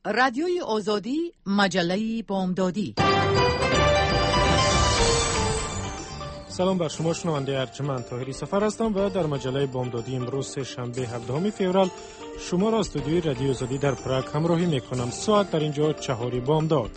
رادیوی آزادی، مجله بامدادی. سلام بر شما شنونده ارجمند. طاهری سفر هستم و در مجله بامدادی امروز شنبه 17 فوریه شما را استودیوی رادیو آزادی در پراگ همراهی میکنم. ساعت در اینجا 4 بامداد.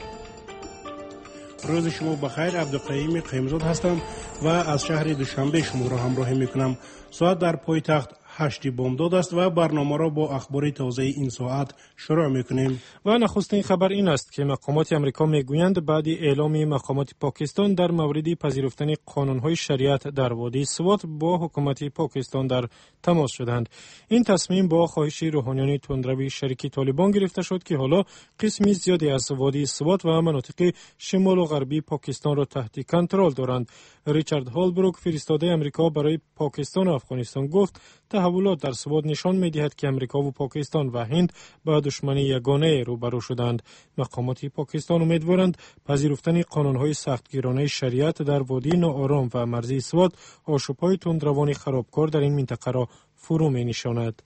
روز شما بخیر. عبدالقیوم قیمزاد هستم و از شهر دوشنبه شما را همراهی میکنم. ساعت در پایتخت 8 بامداد است و برنامه را با اخبار تازه این ساعت شروع میکنیم. و نخستین خبر این است که مقامات امریکا میگویند بعد اعلام مقامات پاکستان در مورد پذیرفتن قانونهای شریعت در وادی سوات با حکومت پاکستان در تماس شدند. این تصمیم با خواهش روحانیان تندروی شریک طالبان گرفته شد که حالا قسمی زیادی از وادی سوات و مناطق شمال و غربی پاکستان را تحت کنترل دارند. ریچارد هولبروک فرستاده امریکا برای پاکستان و افغانستان گفت تحولات در سوات نشان می‌دهد که امریکا و پاکستان و هند با دشمنی یگانه روبرو شدند. مقامات پاکستان امیدوارند پذیرفتن قانون‌های سختگیرانه شریعت در وادی ناآرام و مرزی سوات آشوب‌های تندروان خرابکار در این منطقه را فرو می‌نشاند.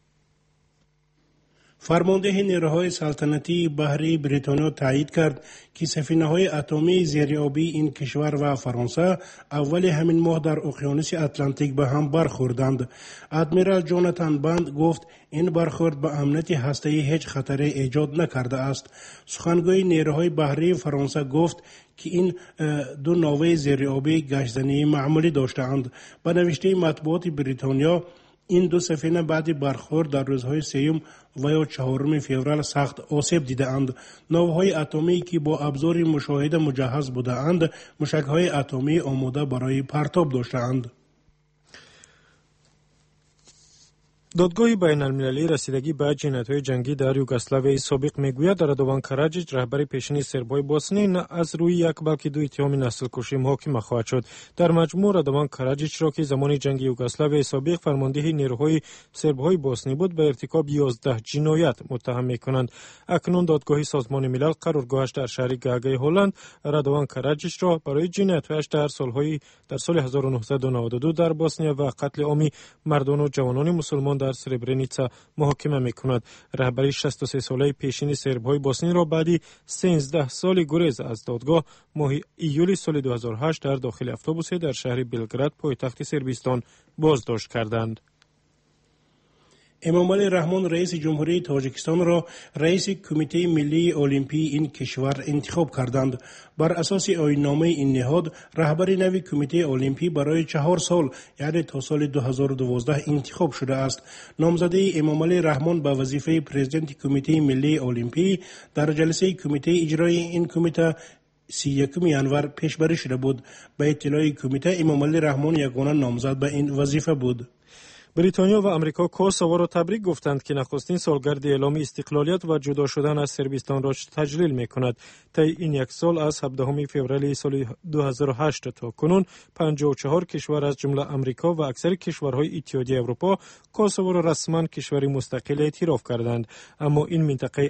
فرمانده نیروهای سلطنتی بحری بریتانیا تایید کرد که سفینه‌های اتمی زیرآبی این کشور و فرانسه اول همین ماه در اقیانوس اتلانتیک به هم برخوردند. ادمیرال جوناتان بند گفت این برخورد به امنیت هسته‌ای هیچ خطری ایجاد نکرده است. سخنگوی نیروهای بحری فرانسه گفت که این دو ناوه زیرآبی گشتزنی معمولی داشتند. به نوشته مطبوعات بریتانیا این دو سفینه بعد برخورد در روزهای 3 و یا 4 فوریه سخت آسیب دیدند. ناوهای اتمی که با ابزار مشاهده مجهز بودند، موشک‌های اتمی آماده برای پرتاب داشتند. دادگاه بین المللی رسیدگی به جنایت‌های جنگی در یوگسلاویای سابق میگوید رادوان کراجیچ رهبر پیشین سرب‌های بوسنی نه از روی یک بلکه دو اتهام نسل‌کشی محاکمه خواهد شد. در مجموع رادوان کراجیچ را که زمان جنگ یوگسلاویای سابق فرمانده نیروهای سرب‌های بوسنی بود به ارتکاب 11 جنایت متهم می‌کنند. اکنون دادگاه سازمان ملل قرارگاهش در شهر گاگای هلند رادوان کراجیچ را برای جنایت‌هایش در سال 1992 در بوسنیا و قتل عام مردان و جوانان مسلمان در سربرنیتسا محاکمه می‌کند. رهبری 63 ساله پیشین سرب‌های بوسنی را بعد 13 سال گریز از دادگاه ماه ایول سال 2008 در داخل اتوبوسی در شهر بلگراد پایتخت صربستان بازداشت کردند. امامعلی رحمان رئیس جمهوری تاجیکستان را رئیس کمیته ملی المپی این کشور انتخاب کردند. بر اساس آیین‌نامه این نهاد رهبر نوی کمیته المپی برای 4 سال یعنی تا سال 2012 انتخاب شده است. نامزدی امامعلی رحمان به وظیفه پرزیدنت کمیته ملی المپی در جلسه کمیته اجرایی این کمیته 31 ینور پیشبری شده بود. به اطلاع کمیته امامعلی رحمان یگانه نامزد به این وظیفه بود. بریتانیا و امریکا کوسوو را تبریک گفتند که نخستین سالگرد اعلام استقلالیت و جدا شدن از صربستان را تجلیل می‌کند. طی این یک سال از 17 فوریه سال 2008 تا کنون 54 کشور از جمله امریکا و اکثر کشورهای اتحادیه اروپا کوسوو را رسما کشوری مستقل اعتراف کردند. اما این منطقه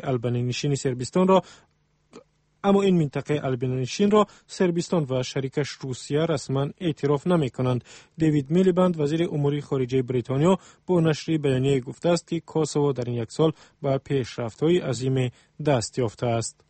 البنشین را سربستان و شریکش روسیه رسما اعتراف نمی کنند. دیوید میلیبند وزیر امور خارجه بریتانیا با نشر بیانیه گفته است که کوسوو در این یک سال به پیشرفت‌های عظیم دست یافته است.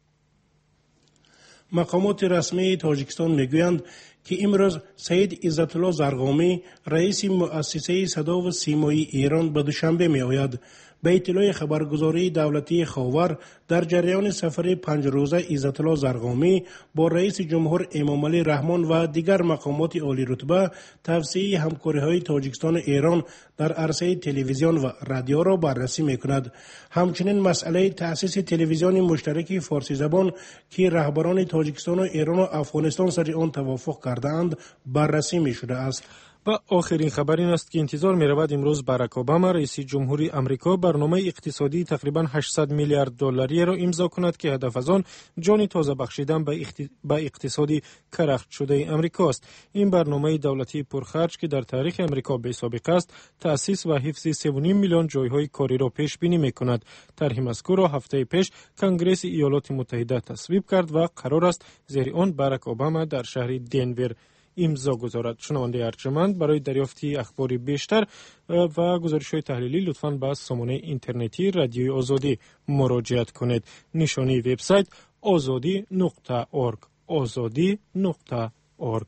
مقامات رسمی تاجیکستان میگویند که امروز سید عزت الله زرقامی رئیس مؤسسه صدا و سیمایی ایران به دوشنبه می آید. به اطلاع خبرگزاری دولتی خاور در جریان سفر 5 روزه عزت الله زرقامی با رئیس جمهور امامعلی رحمان و دیگر مقامات عالی رتبه توسعه همکاری‌های تاجیکستان و ایران در عرصه تلویزیون و رادیو را بررسی می‌کند. همچنین مسئله تأسیس تلویزیون مشترک فارسی زبان که رهبران تاجیکستان و ایران و افغانستان سر آن توافق کرده‌اند بررسی می‌شده است. و آخرین خبر این است که انتظار می رود امروز باراک اوباما رئیس جمهوری آمریکا برنامه اقتصادی تقریبا 800 میلیارد دلاری را امضا کند که هدف از آن جان تازه بخشیدن به اقتصادی کرخت شده آمریکا است. این برنامه دولتی پرخرج که در تاریخ آمریکا بی سابقه است، تأسیس و حفظ 3.5 میلیون جایهای کاری را پیش بینی می کند. طرح مذکور را هفته پیش کنگره ایالات متحده تصویب کرد و قرار است زیر آن باراک اوباما در شهر دنور امضا گذارد. شنونده ارجمند، برای دریافت اخبار بیشتر و گزارش‌های تحلیلی لطفاً به سامانه اینترنتی رادیوی آزادی مراجعه کنید. نشانی وبسایت azadi.org azadi.org.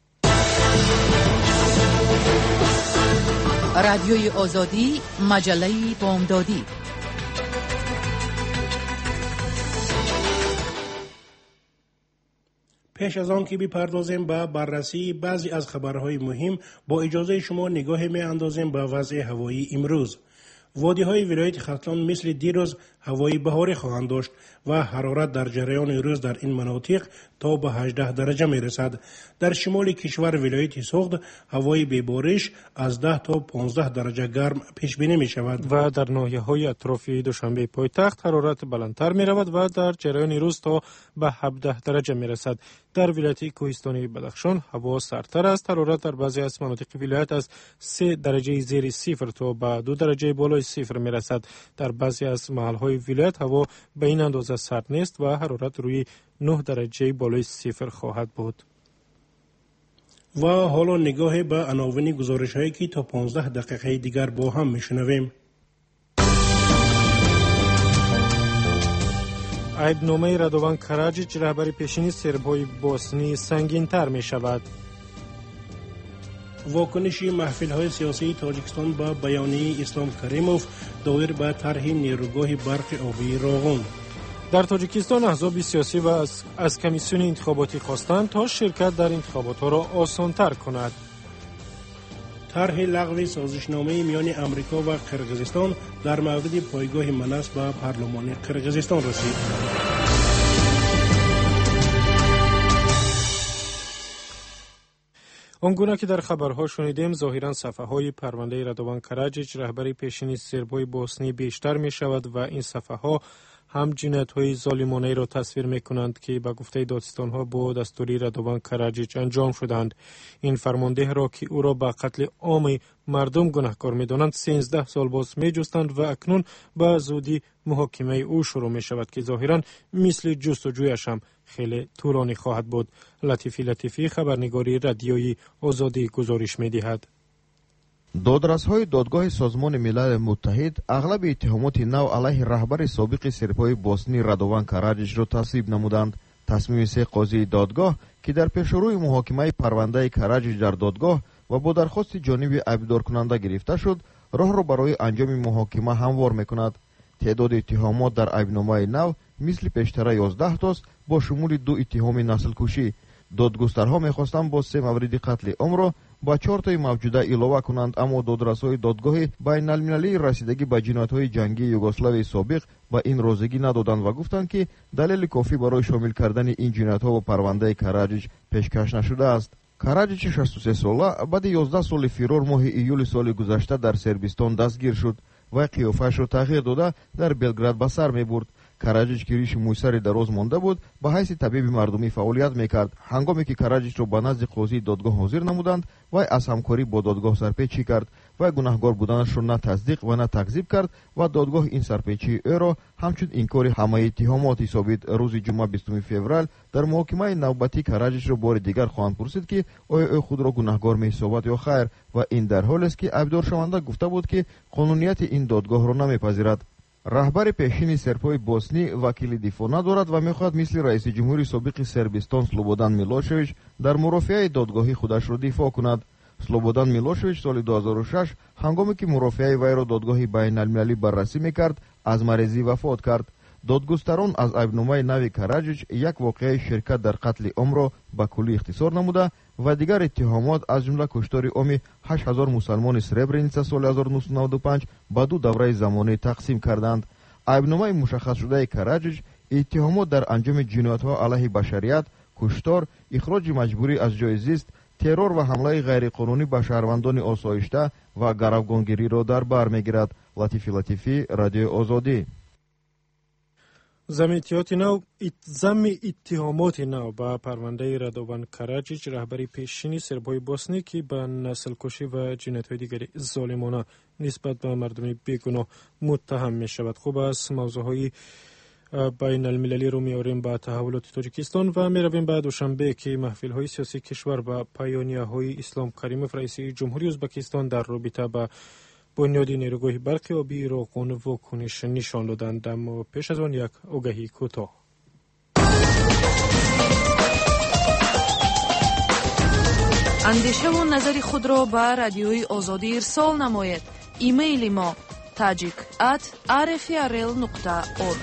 رادیوی آزادی، مجله بامدادی. پیش از آن که بپردازیم به بررسی بعضی از خبرهای مهم، با اجازه شما نگاه می اندازیم به وضع هوایی امروز. وادی‌های ولایت ختلان مثل دیروز هوای بهاری خواهند داشت و حرارت در جریان روز در این مناطق تا به 18 درجه می رسد. در شمال کشور ولایت سوخت هوای ببارش از 10 تا 15 درجه گرم پیش بینی می شود و در ناحیه‌های اطراف دوشنبه پایتخت حرارت بلندتر می رود و در جریان روز تا به 17 درجه می رسد. در ولایت کوهستانی بدخشان هوا سردتر است. حرارت در بعضی از مناطق ولایت از 3 درجه زیر صفر تا به 2 درجه بالای صفر می رسد. در بعضی از محل‌های ولایت هوا به این اندازه سرد نیست و حرارت روی 9 درجه بالای صفر خواهد بود. و حالا نگاه به عناوین گزارش‌هایی که تا 15 دقیقه دیگر با هم میشنویم. عیبنامه رادوان کراجیچ رهبر پیشین سرب‌های بوسنی سنگین‌تر می شود. واکنش محفل‌های سیاسی تاجیکستان با بیانیه اسلام کریموف دایر به طرح نیروگاه برق آبی راغون. در تاجیکستان احزاب سیاسی و از کمیسیون انتخاباتی خواستند تا شرکت در انتخابات را آسان‌تر کند. طرح لغو سازشنامه میان امریکا و قرقیزستان در مورد پایگاه منس به پارلمان قرقیزستان رسید. آنگونه که در خبرها شنیدیم، ظاهراً صفحه‌های پرونده رادوان کراجیچ رهبر پیشین سرب‌های بوسنی بیشتر می شود و این صفحه‌ها هم جنایت‌های ظالمانه را تصویر می‌کنند که به گفته دادستان‌ها با دستوری رادوان کراجیچ انجام شدند. این فرمانده را که او را به قتل عام مردم گناهکار می‌دانند 13 سال باز می‌جستند و اکنون به زودی محاکمه او شروع می‌شود که ظاهراً مثل جستجویش هم خیلی طولانی خواهد بود. لطیفی خبرنگاری رادیوی آزادی گزارش می‌دهد. دادرس‌های دادگاه سازمان ملل متحد اغلب اتهامات نو علیه رهبر سابق سرپای بوسنی رادوان کراجیچ را تصویب نمودند. تصمیم 3 قاضی دادگاه که در پیشروی محاکمه پرونده کراجیچ در دادگاه و با درخواست جانب عیبدار کننده گرفته شد، راه را برای انجام محاکمه هموار می‌کند. تعداد اتهامات در عیبنامه نو مثل پیشتر 11 تاست با شمول 2 اتهام نسل کشی. دادگسترها می‌خواستند با 3 مورد قتل عام را با 4 تای موجوده علاوه کنند، اما دادرس‌های دادگاه بین‌المللی رسیدگی به جنایت‌های جنگی یوگسلاوی سابق با این روزگی ندادند و گفتند که دلیل کافی برای شامل کردن این جنایت‌ها با پرونده کراجیچ پیشکش نشده است. کراجیچ 63 ساله بعد 11 سال فرار ماه ایول سال گذشته در سربستان دستگیر شد و قیافه‌اش را تغییر داده در بلگراد به سر می‌برد. کراجیچ که ریش موسر دراز مانده بود به حیث طبیب مردمی فعالیت میکرد. هنگامی که کراجیچ را به نزد قاضی دادگاه حاضر نمودند و از همکاری با دادگاه سرپیچی کرد و گناهکار بودنش را نه تصدیق و نه تکذیب کرد و دادگاه این سرپیچی او را همچون انکار همه اتهامات حسابید. روز جمعه 20 فوریه در محاکمه نوبتی کراجیچ را بار دیگر خواهند پرسید که آیا او خود را گناهکار می‌حسابد یا خیر، و این در حالی است که عیبدار شونده گفته بود که قانونیت این دادگاه را نمیپذیرد. رهبر پیشین سرپای بوسنی وکیل دفاع ندارد و میخواهد مثل رئیس جمهوری سابق سربستان سلوبودان میلوشویچ در مرافعه دادگاهی خودش را دفاع کند. سلوبودان میلوشویچ سال 2006 هنگامی که مرافعه وی را دادگاه بین‌المللی بررسی میکرد از مریضی وفات کرد. دادگستران از عیبنامه نو کراجیچ یک واقعه شرکت در قتل عام را به کلی اختصار نموده و دیگر اتهامات از جمله کشتار عام 8000 مسلمان سربرینیتسا سال 1995 به 2 دوره زمانی تقسیم کردند. عیبنامه مشخص شده کراجیچ اتهامات در انجام جنایت‌ها علیه بشریت، کشتار، اخراج مجبوری از جای زیست، ترور و حمله غیرقانونی به شهروندان آسایشته و گروگانگیری را در بر میگیرد. لطیفی رادیو آزادی. ضم اتهامات نو به پرونده رادوان کراجیچ رهبر پیشین سربای بوسنی که به نسل کشی و جنایت‌های دیگر ظالمانه نسبت به مردم بیگناه متهم می شود. خوب است موضوعهای بین المللی رو میاریم با تحولات تاجیکستان و میرویم بعد دوشنبه که محفل های سیاسی کشور و پایانیه های اسلام کریموف رئیس جمهوری ازبکستان در رابطه با بنیاد نیروگاه برق آبی راغون واکنش نشان دادند. اما پیش از آن یک آگهی کوتاه. اندیشه و نظر خود را به رادیوی آزادی ارسال نماید. ایمیل ما tajik@rfrl.org.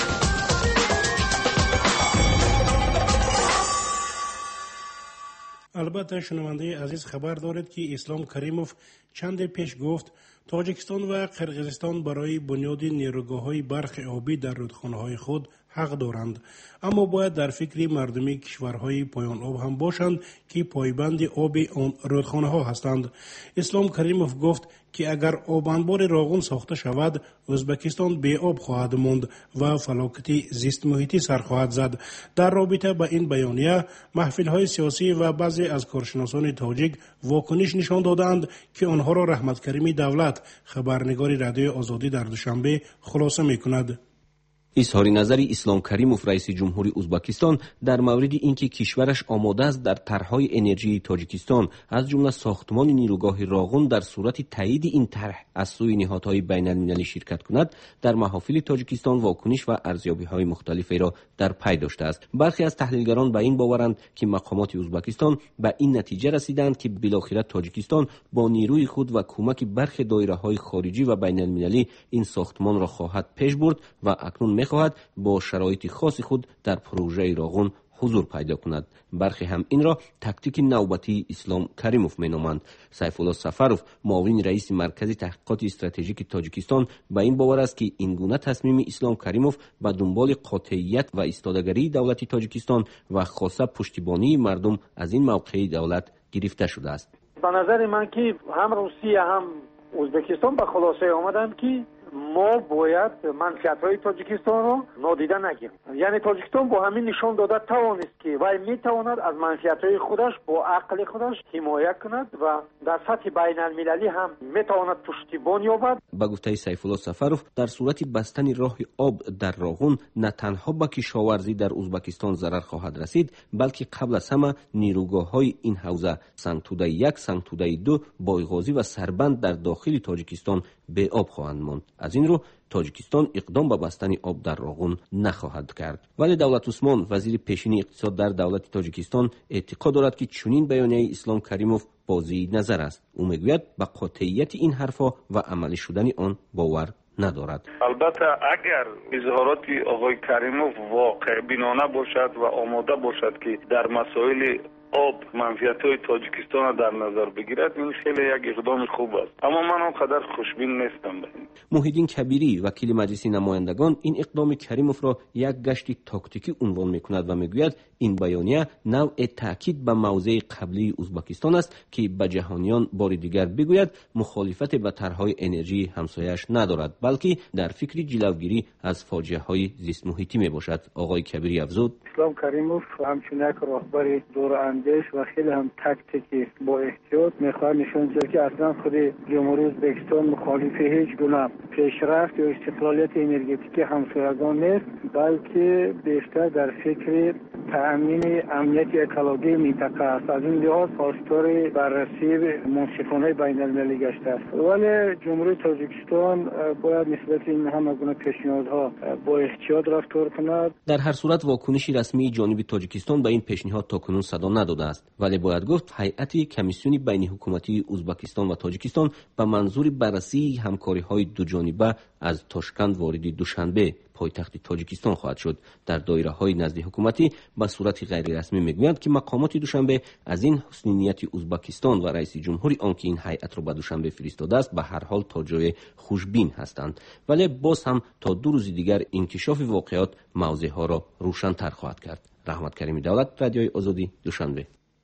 البته شنونده عزیز خبر دارید که اسلام کریموف چند پیش گفت تاجیکستان و قرقیزستان برای بنیاد نیروگاه‌های برق آبی در رودخانه‌های خود حق دارند، اما باید در فکر مردمی کشورهای پایان آب هم باشند که پایبند آب آن رودخانه‌ها هستند. اسلام کریموف گفت که اگر آب انبار راغون ساخته شود، ازبکستان بی آب خواهد ماند و فلاکت زیست محیطی سر خواهد زد. در رابطه با این بیانیه، محفل‌های سیاسی و بعضی از کارشناسان تاجیک واکنش نشان دادند که آنها را رحمت کریمی دولت، خبرنگار رادیوی آزادی، در دوشنبه خلاصه می‌کند. اظهار نظر اسلام کریموف رئیس جمهوری ازبکستان در مورد اینکه کشورش آماده است در طرح‌های انرژی تاجیکستان از جمله ساختمان نیروگاه راغون در صورت تایید این طرح از سوی نهادهای بین‌المللی شرکت کند، در محافل تاجیکستان واکنش و ارزیابی‌های مختلفی را در پی داشته است. برخی از تحلیلگران به این باورند که مقامات ازبکستان به این نتیجه رسیدند که بالاخره تاجیکستان با نیروی خود و کمک برخی دایره‌های خارجی و بین‌المللی این ساختمان را خواهد پیش برد و اکنون می‌خواهد با شرایط خاص خود در پروژه راغون حضور پیدا کند. برخی هم این را تاکتیک نوبتی اسلام کریموف مینامند. سیف الله سفروف، معاون رئیس مرکز تحقیقات استراتژیک تاجیکستان، با این باور است که این گونه تصمیم اسلام کریموف به دنبال قاطعیت و ایستادگی دولت تاجیکستان و خاصه پشتیبانی مردم از این موقع دولت گرفته شده است. به نظر من که هم روسیه هم ازبکستان به خلاصه آمدند که ما باید منفعت‌های تاجیکستان رو نادیده نگیریم. یعنی تاجیکستان با همین نشان داده توانست که وای میتواند از منفعت‌های خودش با عقل خودش حمایت کند و در سطح بین‌المللی هم میتواند پشتیبانی یابد. با گفته سیف الله سفروف، در صورت بستن راه آب در راغون نه تنها به کشاورزی در ازبکستان ضرر خواهد رسید، بلکه قبل از همه نیروگاه‌های این حوزه سنگتوده 1، سنگتوده 2، بایغازی و سربند در داخل تاجیکستان به آب خواهند ماند. از این رو تاجیکستان اقدام به بستن آب در راغون نخواهد کرد. ولی دولت عثمان، وزیر پیشین اقتصاد در دولت تاجیکستان، اعتقاد دارد که چنین بیانیه اسلام کریموف بازی نظر است. او میگوید به قاطعیت این حرفا و عملی شدن آن باور ندارد. البته اگر اظهارات آقای کریموف واقع بینانه باشد و آماده باشد که در مسائل آب منفعت‌های تاجیکستان را در نظر بگیرد، این خیلی یک اقدام خوب است، اما من آنقدر خوشبین نیستم به این. محیدین کبیری، وکیل مجلس نمایندگان، این اقدام کریموف را یک گشت تاکتیکی عنوان می‌کند و میگوید این بیانیه نوع تاکید به موضع قبلی ازبکستان است که به جهانیان بار دیگر بگوید مخالفت به طرح‌های انرژی همسایش ندارد، بلکه در فکر جلوگیری از فاجعه‌های زیست محیطی میباشد. آقای کبیری افزود: اسلام کریموف همچنین یک راهبر دوراندیش و خیلی هم تاکتیکی با احتیاط میخواد نشون بده که اصلا خود جمهوری ازبکستان مخالف هیچ گونه پیشرفت یا استقلالیت انرژتیکی همسایگان نیست، بلکه بیشتر در فکر تأمین امنیت اکولوژی منطقه است. از این لحاظ خواستار بررسی منصفانه بین‌المللی گشته است. ولی جمهوری تاجیکستان باید نسبت این همه گونه پیشنهادها با احتیاط رفتار کند. در هر صورت واکنشی رسمی جانب تاجیکستان به این پیشنهاد تاکنون صدا نداده است، ولی باید گفت هیئت کمیسیون بین حکومتی ازبکستان و تاجیکستان به منظور بررسی همکاری‌های دوجانبه از تاشکند وارد دوشنبه پایتخت تاجیکستان خواهد شد. در دایره‌های نزد حکومتی به صورت غیر رسمی میگویند که مقامات دوشنبه از این حسن نیت ازبکستان و رئیس جمهوری آنکه این هیئت را به دوشنبه فرستاده است به هر حال تا جای خوشبین هستند، ولی باز هم تا 2 روز دیگر انکشاف واقعات موضوعها را روشن‌تر خواهد کرد. رحمت کریمی دولت، رادیوی آزادی، دوشنبه.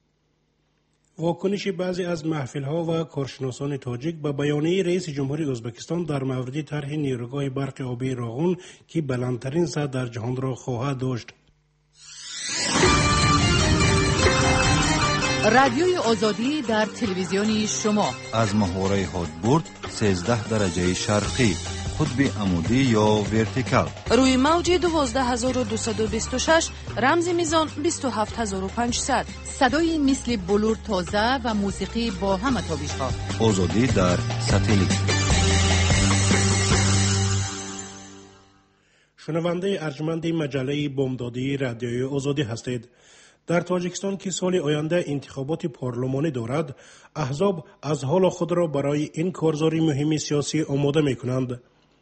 واکنش بعضی از محفل‌ها و کارشناسان تاجیک به بیانیه رئیس جمهوری ازبکستان در مورد طرح نیروگاه برق آبی راغون که بلندترین سد در جهان را خواهد داشت. رادیوی آزادی در تلویزیون شما از محوره هادبورد 13 درجه شرقی، قطب عمودی یا ورتیکال. روی موج 12226 رمز میزان 27500. صدای مثل بلور تازه و موسیقی با همه تابش‌ها. آزادی در ساتلیت. شنونده ارجمند مجله بامدادی رادیوی آزادی هستید. در تاجیکستان که سال آینده انتخابات پارلمانی دارد، احزاب از حال خود را برای این کارزاری مهم سیاسی آماده می کنند.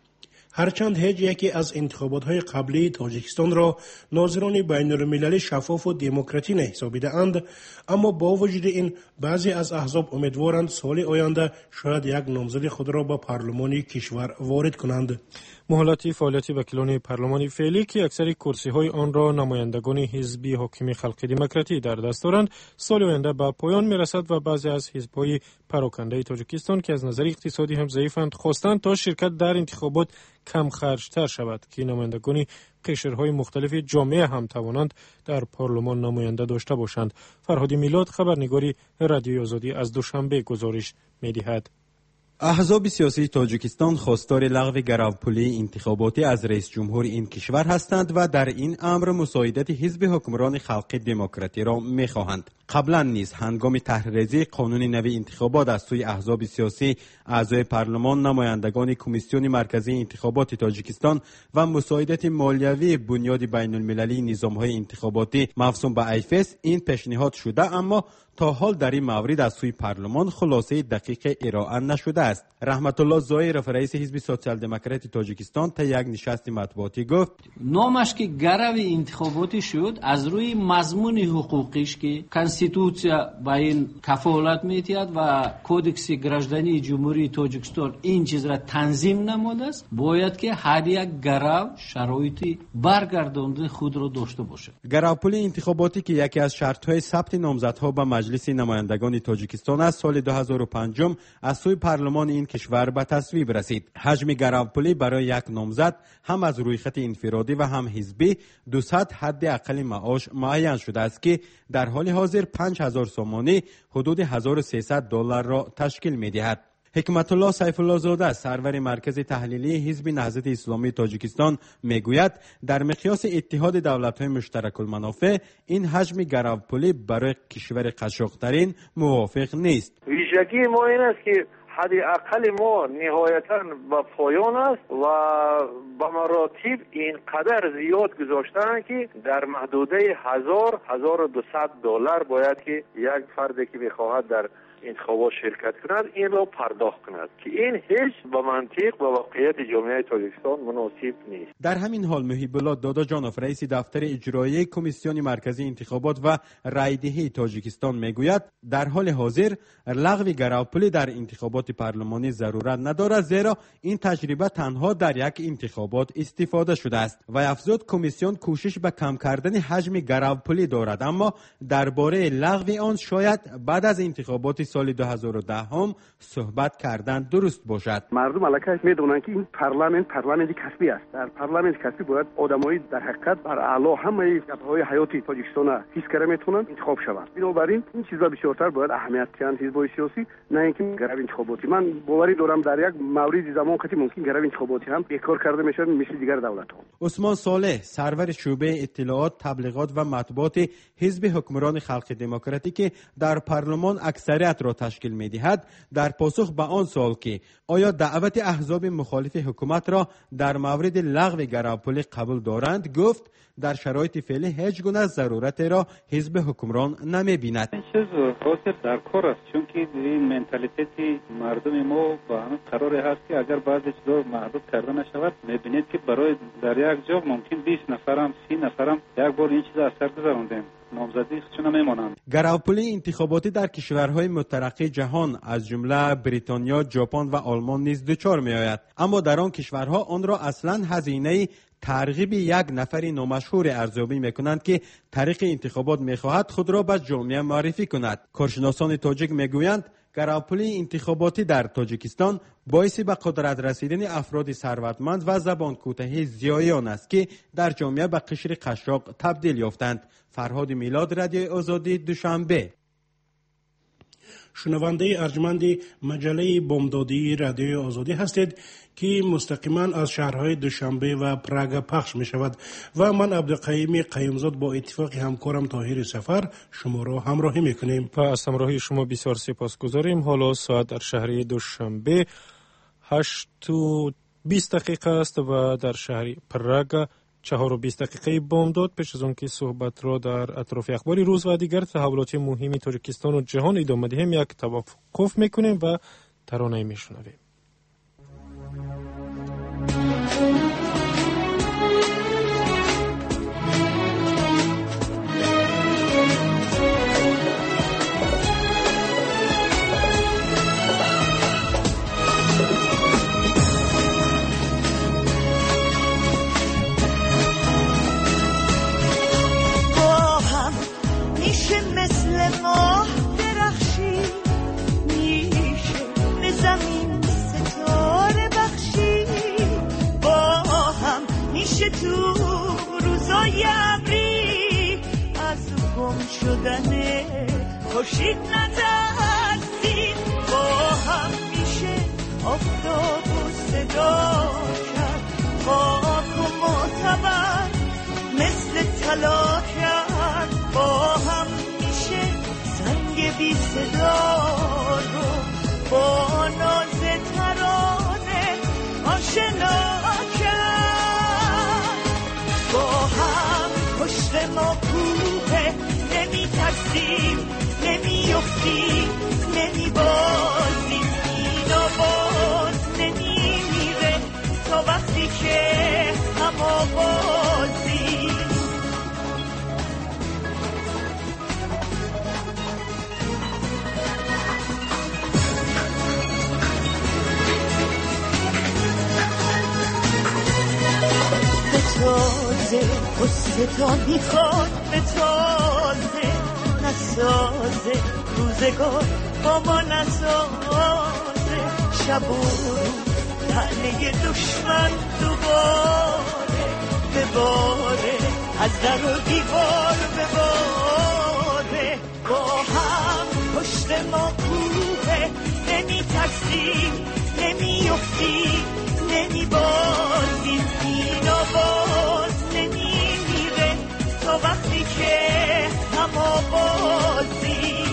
هرچند هیچ یکی از انتخابات‌های قبلی تاجیکستان را ناظران بین‌المللی شفاف و دموکراتی حسابیده اند، اما با وجود این بعضی از احزاب امیدوارند سال آینده شاید یک نامزد خود را به پارلمان کشور وارد کنند. مهلت فعالیت وکیلان پارلمانی فعلی که اکثر کرسی‌های آن را نمایندگان حزبی حاکم خلق دموکراتی در دست دارند، سال آینده به پایان می‌رسد و بعضی از حزب‌های پراکنده تاجیکستان که از نظر اقتصادی هم ضعیفند خواستند تا شرکت در انتخابات کم خرج‌تر شود که نمایندگان قشرهای مختلف جامعه هم توانند در پارلمان نماینده داشته باشند. فرهاد میلاد خبرنگاری رادیوی آزادی از دوشنبه گزارش می‌دهد. احزاب سیاسی تاجیکستان خواستار لغو گراوپولی انتخاباتی از رئیس جمهور این کشور هستند و در این امر مساعدت حزب حکمران خلق دموکراتی را می‌خواهند. قبلا نیز هنگام طرح‌ریزی قانون نوی انتخابات از سوی احزاب سیاسی، اعضای پارلمان، نمایندگان کمیسیون مرکزی انتخابات تاجیکستان و مساعدت مالیوی بنیاد بین‌المللی نظام‌های انتخاباتی مفصول به ایفس این پیشنهاد شده، اما تا حال در این مورد از سوی پارلمان خلاصه دقیق ارائه نشده است. رحمت الله زایر، رئیس حزب سوسیال دموکراتی تاجیکستان، تا یک نشست مطبوعاتی گفت نامش که گرو انتخاباتی شد از روی مضمون حقوقیش که کنستیتوسیا با این کفالت می‌دهد و کودکس گراجدانی جمهوری تاجیکستان این چیز را تنظیم نموده است، باید که هر یک گرو شرایطی برگردانده خود را داشته باشد. گراوپولی انتخاباتی که یکی از شرط‌های ثبت نامزدها به مجلس نمایندگان تاجیکستان از سال 2005 از سوی پارلمان این کشور به تصویب رسید. حجم گراوپولی برای یک نامزد هم از روی خط انفرادی و هم حزبی 200 حد اقل معاش معین شده است که در حال حاضر 5000 سومانی حدود $1300 را تشکیل می‌دهد. حکمت الله سیف الله زاده، سرور مرکز تحلیلی حزب نهضت اسلامی تاجیکستان، میگوید در مقیاس اتحاد دولت‌های مشترک المنافع این حجم گراوپولی برای کشور قشاق‌ترین موافق نیست. ویژگی ما این است که حد اقل ما نهایتاً به پایان است و به مراتب اینقدر زیاد گذاشتن که در محدوده $1200 باید که یک فردی که بخواهد در انتخابات شرکت کند این را پرداخت کند که این هیچ به منطق و واقعیت جامعه تاجیکستان مناسب نیست. در همین حال محیب الله دادا جانوف، رئیس دفتر اجرایی کمیسیون مرکزی انتخابات و رایدهی تاجیکستان، میگوید در حال حاضر لغو گراوپولی در انتخابات پارلمانی ضرورت ندارد، زیرا این تجربه تنها در یک انتخابات استفاده شده است. و افزود کمیسیون کوشش به کم کردن حجم گراوپولی دارد، اما درباره لغو آن شاید بعد از انتخابات سال 2010 هم صحبت کردن درست باشد. مردم علاقه میدونن که این پارلمان کسبی است. در پارلمان کسبی باید آدمایی در حقیقت بر اعلی همه جبهه‌های حیاتی تاجیکستان حس کرده میتونن انتخاب شوند. بنابراین این چیزا بسیارتر باید اهمیت دهند حزب‌های سیاسی، نه اینکه گرو انتخاباتی. من باوری دارم در یک مورد زمان که ممکن گرو انتخاباتی هم بیکار کرده میشه مثل دیگر دولت‌ها. عثمان صالح، سرور شعبه اطلاعات، تبلیغات و مطبوعات حزب حکمران خلق دموکراتی که در پارلمان اکثریت را تشکیل می‌دهد، در پاسخ به آن سوال که آیا دعوت احزاب مخالف حکومت را در مورد لغو گراوپولی قبول دارند، گفت در شرایط فعلی هیچ گونه ضرورت را حزب حکمران نمی‌بیند. این چیز خاص در کار است، چون که این منتالیتی مردم ما با همه قرار هست که اگر بعضی چیزا محدود کرده نشود، می‌بینید که برای در یک جا ممکن 20 نفرم 30 نفرم یک بار این چیز اثر گذراندن. نامزدی چون نمیمونند. گراوپولی انتخاباتی در کشورهای مترقی جهان از جمله بریتانیا، ژاپن و آلمان نیز دچار می‌آید، اما در آن کشورها آن را اصلاً هزینه ترغیب یک نفری نامشهور ارزیابی می‌کنند که طریق انتخابات می‌خواهد خود را به جامعه معرفی کند. کارشناسان تاجیک می‌گویند گراوپولی انتخاباتی در تاجیکستان باعث به قدرت رسیدن افراد ثروتمند و زبان کوتاه زیایان است که در جامعه به قشر قشاق تبدیل یافتند. فرهاد میلاد، رادیوی آزادی، دوشنبه. شنونده ارجمند مجله بامدادی رادیوی آزادی هستید که مستقیما از شهرهای دوشنبه و پراگ پخش می شود و من عبدالقیوم قیومزاد با اتفاق همکارم طاهر سفر شما را همراهی می کنیم. و از همراهی شما بسیار سپاسگزاریم. حالا ساعت در شهر دوشنبه 8:20 است و در شهر پراگ 4:20 بامداد. پیش از آن که صحبت را در اطراف اخبار روز و دیگر تحولات مهم تاجیکستان و جهان ادامه دهیم، یک توقف میکنیم و ترانه میشنویم. تو روزای ابری از گم شدن خورشید نترسیم، با هم میشه آفتاب و صدا کرد، خاک و معتبر مثل طلا کرد، با هم میشه سنگ بی صدا رو با ناز ترانه آشنا کرد. با هم پشت ما کوه، نمی ترسیم نمی افتیم نمی بازیم، این آواز نمی میره تا وقتی که هم آوازیم. تازه قصه تا میخواد به تازه نسازه، روزگار با ما نسازه، شب و روز تنه دشمن دوباره بباره، از در و دیوار بباره. با هم پشت ما کوه، نمی ترسیم نمی افتیم نمی بازیم، این آواز نمی میره تا وقتی که هم آوازیم.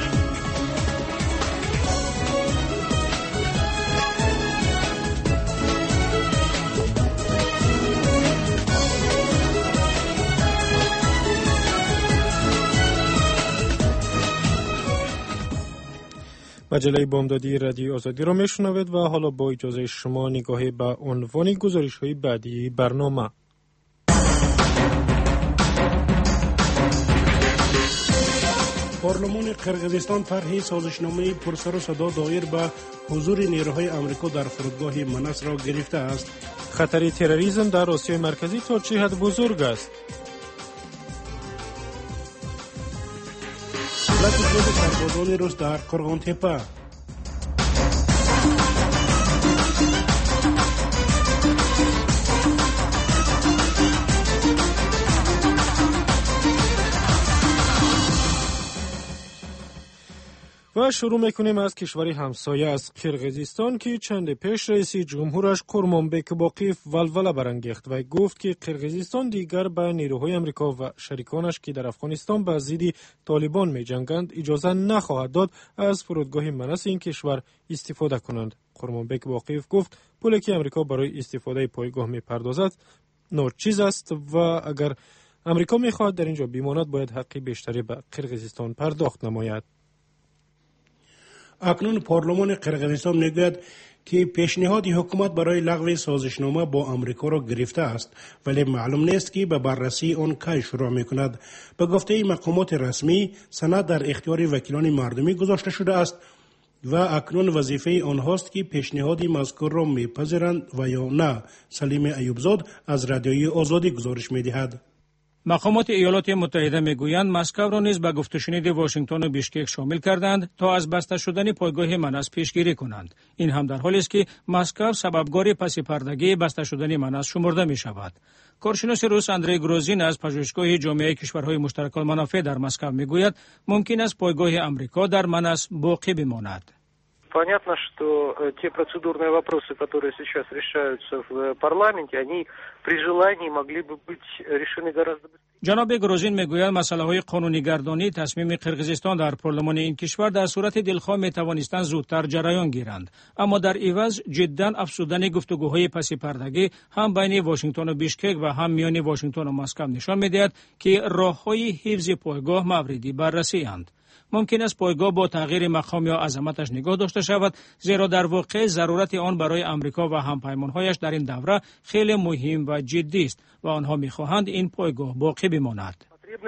مجله بامدادی رادیو آزادی را میشنوید و حالا با اجازه شما نگاهی به عنوان گزارش‌های بعدی برنامه. پارلمان قرقیزستان طرح سازشنامه پرسر و صدا دایر به حضور نیروهای آمریکا در فرودگاه منس را گرفته است. خطر تروریسم در آسیای مرکزی تا چه حد بزرگ است؟ لطفاً سربازان روس در قرغان تپه. و شروع میکنیم از کشور همسایه از قرقیزستان که چند پیش رئیس جمهورش قورمانبک باقیف ولوله برانگیخت و گفت که قرقیزستان دیگر به نیروهای آمریکا و شریکانش که در افغانستان به ضد طالبان می‌جنگند اجازه نخواهد داد از فرودگاه منس این کشور استفاده کنند. قورمانبک باقیف گفت پولی که آمریکا برای استفاده پایگاه می‌پردازد ناچیز است و اگر آمریکا می‌خواهد در اینجا بماند باید حقی بیشتری به قرقیزستان پرداخت نماید. اکنون پارلمان قرقیزستان میگوید که پیشنهاد حکومت برای لغو سازشنامه با آمریکا را گرفته است، ولی معلوم نیست که به بررسی آن کی شروع میکند. به گفته مقامات رسمی سند در اختیار وکیلان مردمی گذاشته شده است و اکنون وظیفه آنهاست که پیشنهاد مذکور را میپذیرند و یا نه. سلیم ایوبزاد از رادیوی آزادی گزارش میدهد. مقامات ایالات متحده میگویند مسکو را نیز به گفت و شنید واشنگتن و بیشکک شامل کردند تا از بسته شدن پایگاه منس پیشگیری کنند. این هم در حالی است که مسکو سببگار پس پردگی بسته شدن منس شمرده می شود. کارشناس روس اندری گروزین از پژوهشگاه جامعه کشورهای مشترک المنافع در مسکو میگوید ممکن است پایگاه امریکا در منس باقی بماند. Понятно, что те процедурные вопросы, которые сейчас решаются в парламенте, они при желании могли бы быть решены гораздо быстрее. جناب گروزین میگوید مسئله های قانونی گردانی تصمیم قرقیزستان در پارلمان این کشور در صورت دلخواه می توانستند زودتر جریان گیرند، اما در عوض جدا افزودن گفتگوهای پس پردگی هم بین واشنگتن و بیشکک و هم میان واشنگتن و مسکو نشان میدهد که راههای حفظ پایگاه موردی بررسی اند. ممکن است پایگاه با تغییر مقام یا عظمتش نگاه داشته شود، زیرا در واقع ضرورت آن برای امریکا و همپیمانهایش در این دوره خیلی مهم و جدی است و آنها می‌خواهند این پایگاه باقی بماند.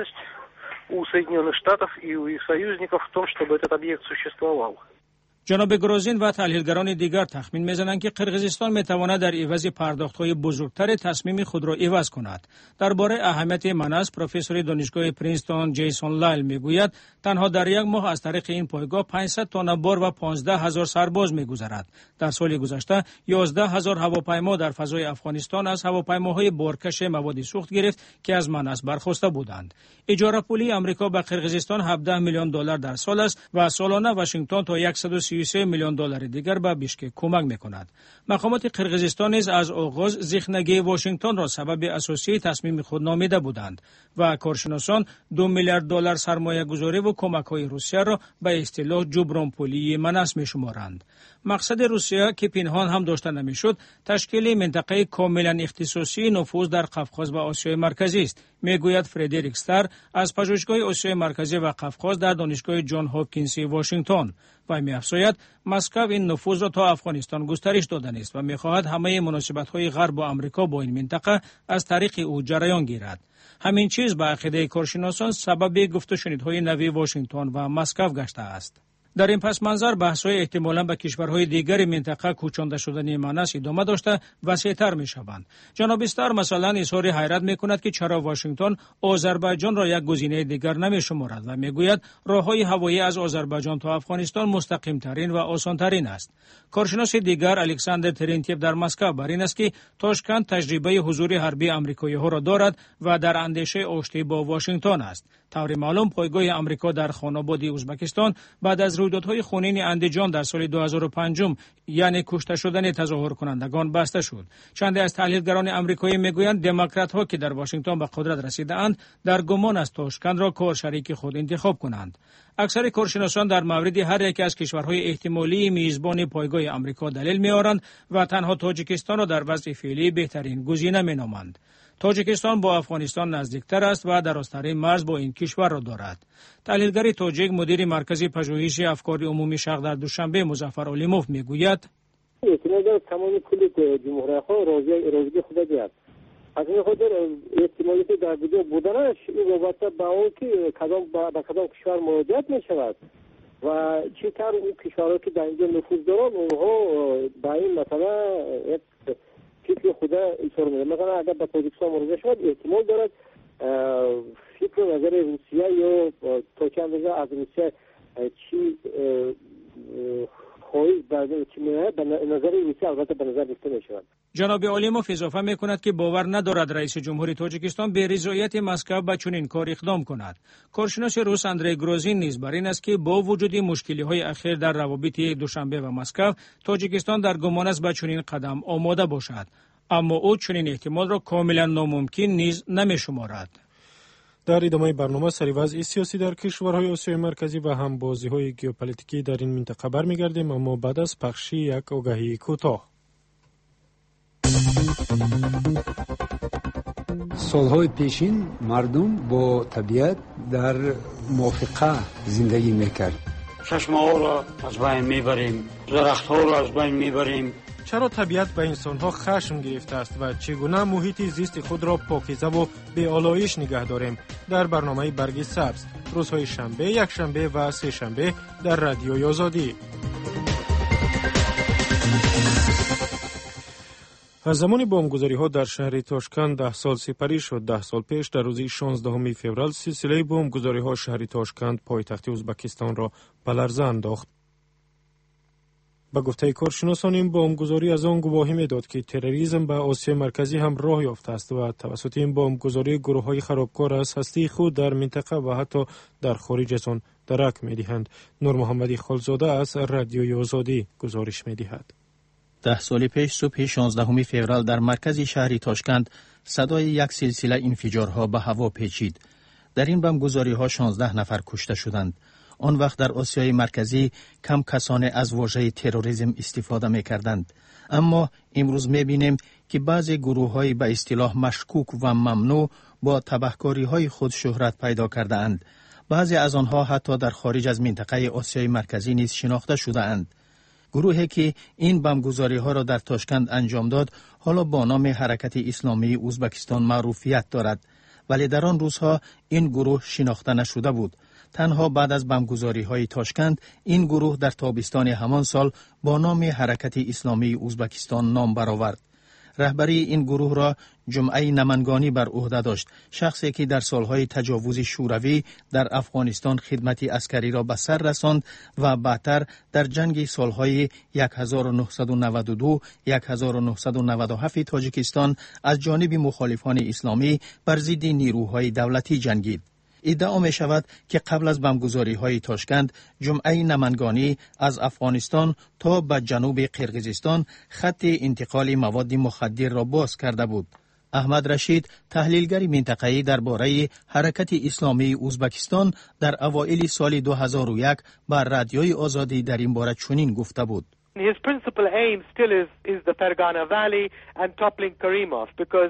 У Соединенных Штатов и у их союзников в том, чтобы этот объект существовал. جناب گروزین و تحلیلگران دیگر تخمین می‌زنند که قرقیزستان می‌تواند در عوض پرداخت‌های بزرگتر تصمیم خود را عوض کند. درباره اهمیت منس پروفسور دانشگاه پرینستون جیسون لایل می‌گوید تنها در یک ماه از طریق این پایگاه 500 تن بار و 15000 سرباز می‌گذرد. در سال گذشته 11000 هواپیما در فضای افغانستان از هواپیماهای بارکش مواد سوخت گرفت که از منس برخواسته بودند. اجاره پولی آمریکا به قرقیزستان 17 میلیون دلار در سال است و سالانه واشنگتن تا 133 میلیون دلار دیگر به بیشکک کمک می‌کند. مقامات قرقیزستان نیز از آغاز زخم‌نگی واشنگتن را سبب اساسی تصمیم خود نامیده بودند و کارشناسان 2 میلیارد دلار سرمایه‌گذاری و کمک‌های روسیه را به اصطلاح جبران پولی منس می‌شمارند. مقصد روسیه که پنهان هم داشته نمی‌شد تشکیل منطقه کاملا اختصاصی نفوذ در قفقاز و آسیای مرکزی است، میگوید فردریک استر از پژوهشگاه آسیای مرکزی و قفقاز در دانشگاه جان هاپکینسی واشنگتن و می‌افزاید مسکو این نفوذ را تا افغانستان گسترش داده است و می‌خواهد همه مناسبت‌های غرب و آمریکا با این منطقه از طریق او جریان گیرد. همین چیز به عقیده کارشناسان سبب گفت و شنیدهای نوی واشنگتن و مسکو گشته است. در این پس منظر بحث‌های احتمالاً به کشورهای دیگر منطقه کوچانده شدن منس ادامه داشته وسیع‌تر می‌شوند. جناب استر مثلا اظهار حیرت می‌کند که چرا واشنگتن آذربایجان را یک گزینه دیگر نمی‌شمارد و می‌گوید راه‌های هوایی از آذربایجان تا افغانستان مستقیم‌ترین و آسان‌ترین است. کارشناس دیگر الکساندر ترنتیف در مسکو بر این است که تاشکند تجربه حضور حربی آمریکایی‌ها را دارد و در اندیشه آشتی با واشنگتن است. طور معلوم پایگاه آمریکا در خاناباد ازبکستان بعد از رویدادهای خونین اندیجان در سال 2005 یعنی کشته شدن تظاهرکنندگان بسته شد. چند از تحلیلگران آمریکایی میگویند دموکرات‌ها که در واشنگتن به قدرت رسیده‌اند در گمان است تاشکند را کارشریک خود انتخاب کنند. اکثر کارشناسان در مورد هر یک از کشورهای احتمالی میزبان پایگاه آمریکا دلیل می‌آورند و تنها تاجیکستان را در وضع فعلی بهترین گزینه می‌نامند. تاجیکستان با افغانستان نزدیکتر است و درازترین مرز با این کشور را دارد. تحلیلگر تاجیک مدیر مرکز پژوهش افکار عمومی شرق در دوشنبه مظفر علیموف میگوید احتمال تمام کل جمهوریت‌ها راضی خود بیاد. از این خاطر احتمالیت در بودنش این رابطه با اون که به کدام کشور مراجعت می شود و چطور اون کشورها که در اینجا نفوذ دارن اونها با این مثلا فکر خدا ایشار میده. مثلا اگر به تاجیکستان مراجعه شود احتمال دارد فکر و نظر روسیه یا تا چند اندازه از روسیه چی خواهی به نظر روسیه البته به نظر گرفته می شود. جناب علیموف اضافه می کند که باور ندارد رئیس جمهوری تاجیکستان به رضایت مسکو به چنین کار اقدام کند. کارشناس روس اندری گروزین نیز بر این است که با وجود مشکلی‌های اخیر در روابط دوشنبه و مسکو تاجیکستان در گمان است به چنین قدم آماده باشد، اما او چنین احتمال را کاملا ناممکن نیز نمی‌شمارد. در ادامه برنامه سری وضع سیاسی در کشورهای آسیای مرکزی و هم بازی‌های ژئوپلیتیکی در این منطقه برمیگردیم، اما بعد از پخش یک آگهی کوتاه. سالهای پیشین مردم با طبیعت در موافقه زندگی میکرد. چشمه‌ها را از بین میبریم، درخت‌ها را از بین میبریم. چرا طبیعت به انسان‌ها خشم گرفته است و چگونه محیط زیست خود را پاکیزه و به آلایش نگه داریم؟ در برنامه برگ سبز روزهای شنبه، یکشنبه و سه شنبه در رادیوی آزادی. از زمان بمبگذاری‌ها در شهر تاشکند 10 سال سپری شد. 10 سال پیش در روز 16 فوریه سلسله بمبگذاری‌ها شهر تاشکند پایتخت ازبکستان را به لرزه انداخت. با گفته کارشناسان این بمبگذاری از آن گواهی می‌داد که تروریسم به آسیای مرکزی هم راه یافته است و توسط این بمبگذاری گروه‌های خرابکار از هستی خود در منطقه و حتی در خارج از آن درک می‌دهند. نور محمدی خالزاده از رادیوی آزادی گزارش می‌دهد. 10 سال پیش صبح 16 فوریه در مرکز شهر تاشکند صدای یک سلسله انفجارها به هوا پیچید. در این بمبگذاری‌ها 16 نفر کشته شدند. آن وقت در آسیای مرکزی کم کسانی از واژه تروریسم استفاده می‌کردند، اما امروز می‌بینیم که بعضی گروه‌های به اصطلاح مشکوک و ممنوع با تبهکاری‌های خود شهرت پیدا کرده‌اند. بعضی از آنها حتی در خارج از منطقه آسیای مرکزی نیز شناخته شده‌اند. گروهی که این بمبگذاری‌ها را در تاشکند انجام داد حالا با نام حرکت اسلامی ازبکستان معروفیت دارد، ولی در آن روزها این گروه شناخته نشده بود. تنها بعد از بمبگذاری‌های تاشکند این گروه در تابستان همان سال با نام حرکت اسلامی ازبکستان نام برآورد. رهبری این گروه را جمعه نمنگانی بر عهده داشت، شخصی که در سالهای تجاوز شوروی در افغانستان خدمت عسکری را به سر رساند و بعدتر در جنگ سالهای 1992 1997 تاجیکستان از جانب مخالفان اسلامی بر ضد نیروهای دولتی جنگید. ادعا می شود که قبل از بمبگذاری‌های تاشکند جمعه نمنگانی از افغانستان تا به جنوب قرقیزستان خط انتقال مواد مخدر را باز کرده بود. احمد رشید تحلیلگر منطقه‌ای درباره حرکت اسلامی ازبکستان در اوایل سال 2001 بر رادیوی آزادی در این باره چنین گفته بود. His principal aim still is the Fergana Valley and toppling Karimov because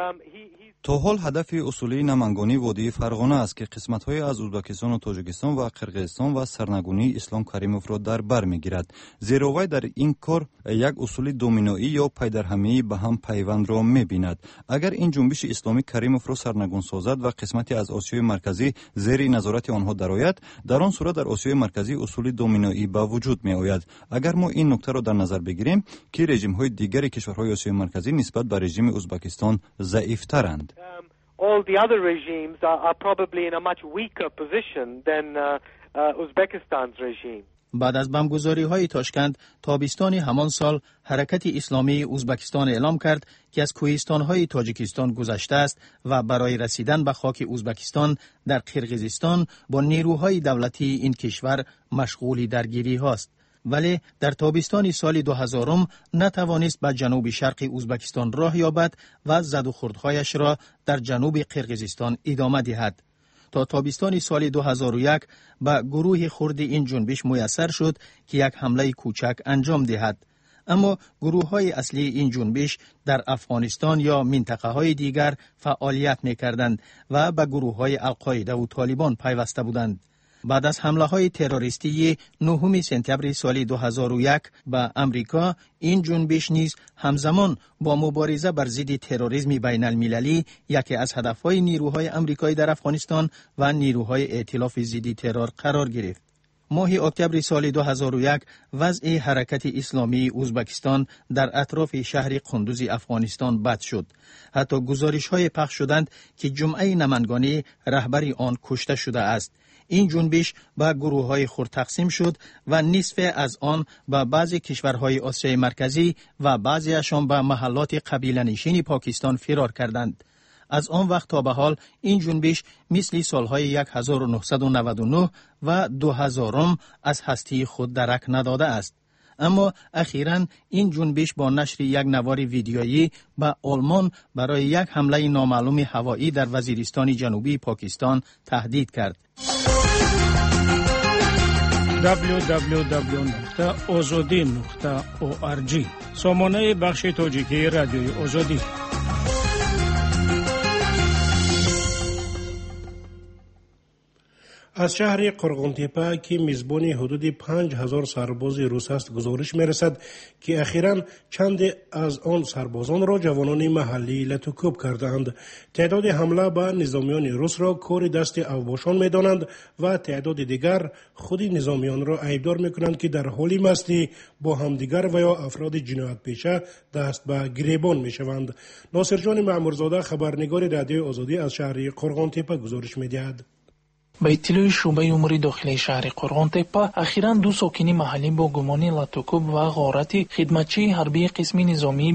تا حال هدف اصولی نمنگانی وادی فرغانه است که قسمت‌های از ازبکستان و تاجیکستان و قرقیزستان و سرنگونی اسلام کریموف را در بر می‌گیرد. زیرا وی در این کار یک اصول دومینویی یا پیدرهمی به هم پیوند را می‌بیند. اگر این جنبش اسلامی کریموف را سرنگون سازد و قسمتی از آسیای مرکزی زیر نظارت آنها درآید، در آن صورت در آسیای مرکزی اصول دومینویی به وجود می‌آید. اگر ما این نکته را در نظر بگیریم که رژیم‌های دیگر کشورهای آسیای مرکزی نسبت به رژیم ازبکستان ضعیف‌ترند. All the other regimes are probably in a much weaker position than Uzbekistan's regime. بعد از بمبگذاری‌های تاشکند تابستان همان سال حرکت اسلامی ازبکستان اعلام کرد که از کوهستان‌های تاجیکستان گذشته است و برای رسیدن به خاک ازبکستان در قرقیزستان با نیروهای دولتی این کشور مشغول درگیری هاست. ولی در تابستان سال 2000 نتوانست به جنوب شرق ازبکستان راه یابد و زد و خوردهایش را در جنوب قرقیزستان ادامه دهد. تا تابستان سال 2001 به گروه خرد این جنبش میسر شد که یک حمله کوچک انجام دهد. اما گروه‌های اصلی این جنبش در افغانستان یا منطقه‌های دیگر فعالیت می‌کردند و به گروه‌های القاعده و طالبان پیوسته بودند. بعد از حمله‌های تروریستی 9 سپتامبر سال 2001 به امریکا، این جنبش نیز همزمان با مبارزه بر ضد تروریسم بین المللی یکی از هدف‌های نیروهای آمریکایی در افغانستان و نیروهای ائتلاف ضد ترور قرار گرفت. ماه اکتبر سال 2001 وضع حرکت اسلامی ازبکستان در اطراف شهر قندوز افغانستان بد شد. حتی گزارش‌های پخش شدند که جمعه نمنگانی رهبر آن کشته شده است. این جنبش به گروه‌های خرد تقسیم شد و نصف از آن به بعضی کشورهای آسیای مرکزی و بعضی‌اشان به محلات قبیله‌نشین پاکستان فرار کردند. از آن وقت تا به حال این جنبش مثل سالهای 1999 و 2000 از هستی خود درک نداده است. اما اخیراً این جنبش با نشر یک نوار ویدیویی به آلمان برای یک حمله نامعلوم هوایی در وزیرستان جنوبی پاکستان تهدید کرد. www.azadi.org سامانه بخش تاجیکی رادیوی آزادی. از شهر قرغنتپه که میزبان حدود 5000 سرباز روس است گزارش میرسد که اخیراً چند از آن سربازان را جوانان محلی لطوکوب کردند. تعداد حمله به نظامیان روس را کار دست اوباشان میدانند و تعداد دیگر خود نظامیان را عیبدار میکنند که در حال مستی با همدیگر و یا افراد جنایت پیشه دست به گریبان میشوند. ناصر جان معمورزاده خبرنگار رادیوی آزادی از شهر قرغنتپه گزارش میدهد. به اطلاع شعبه امور داخلی شهر قرغنتپه اخیراً 2 ساکن محلی با گمان لطوکوب و غارت خدمتچی حربی قسم نظامی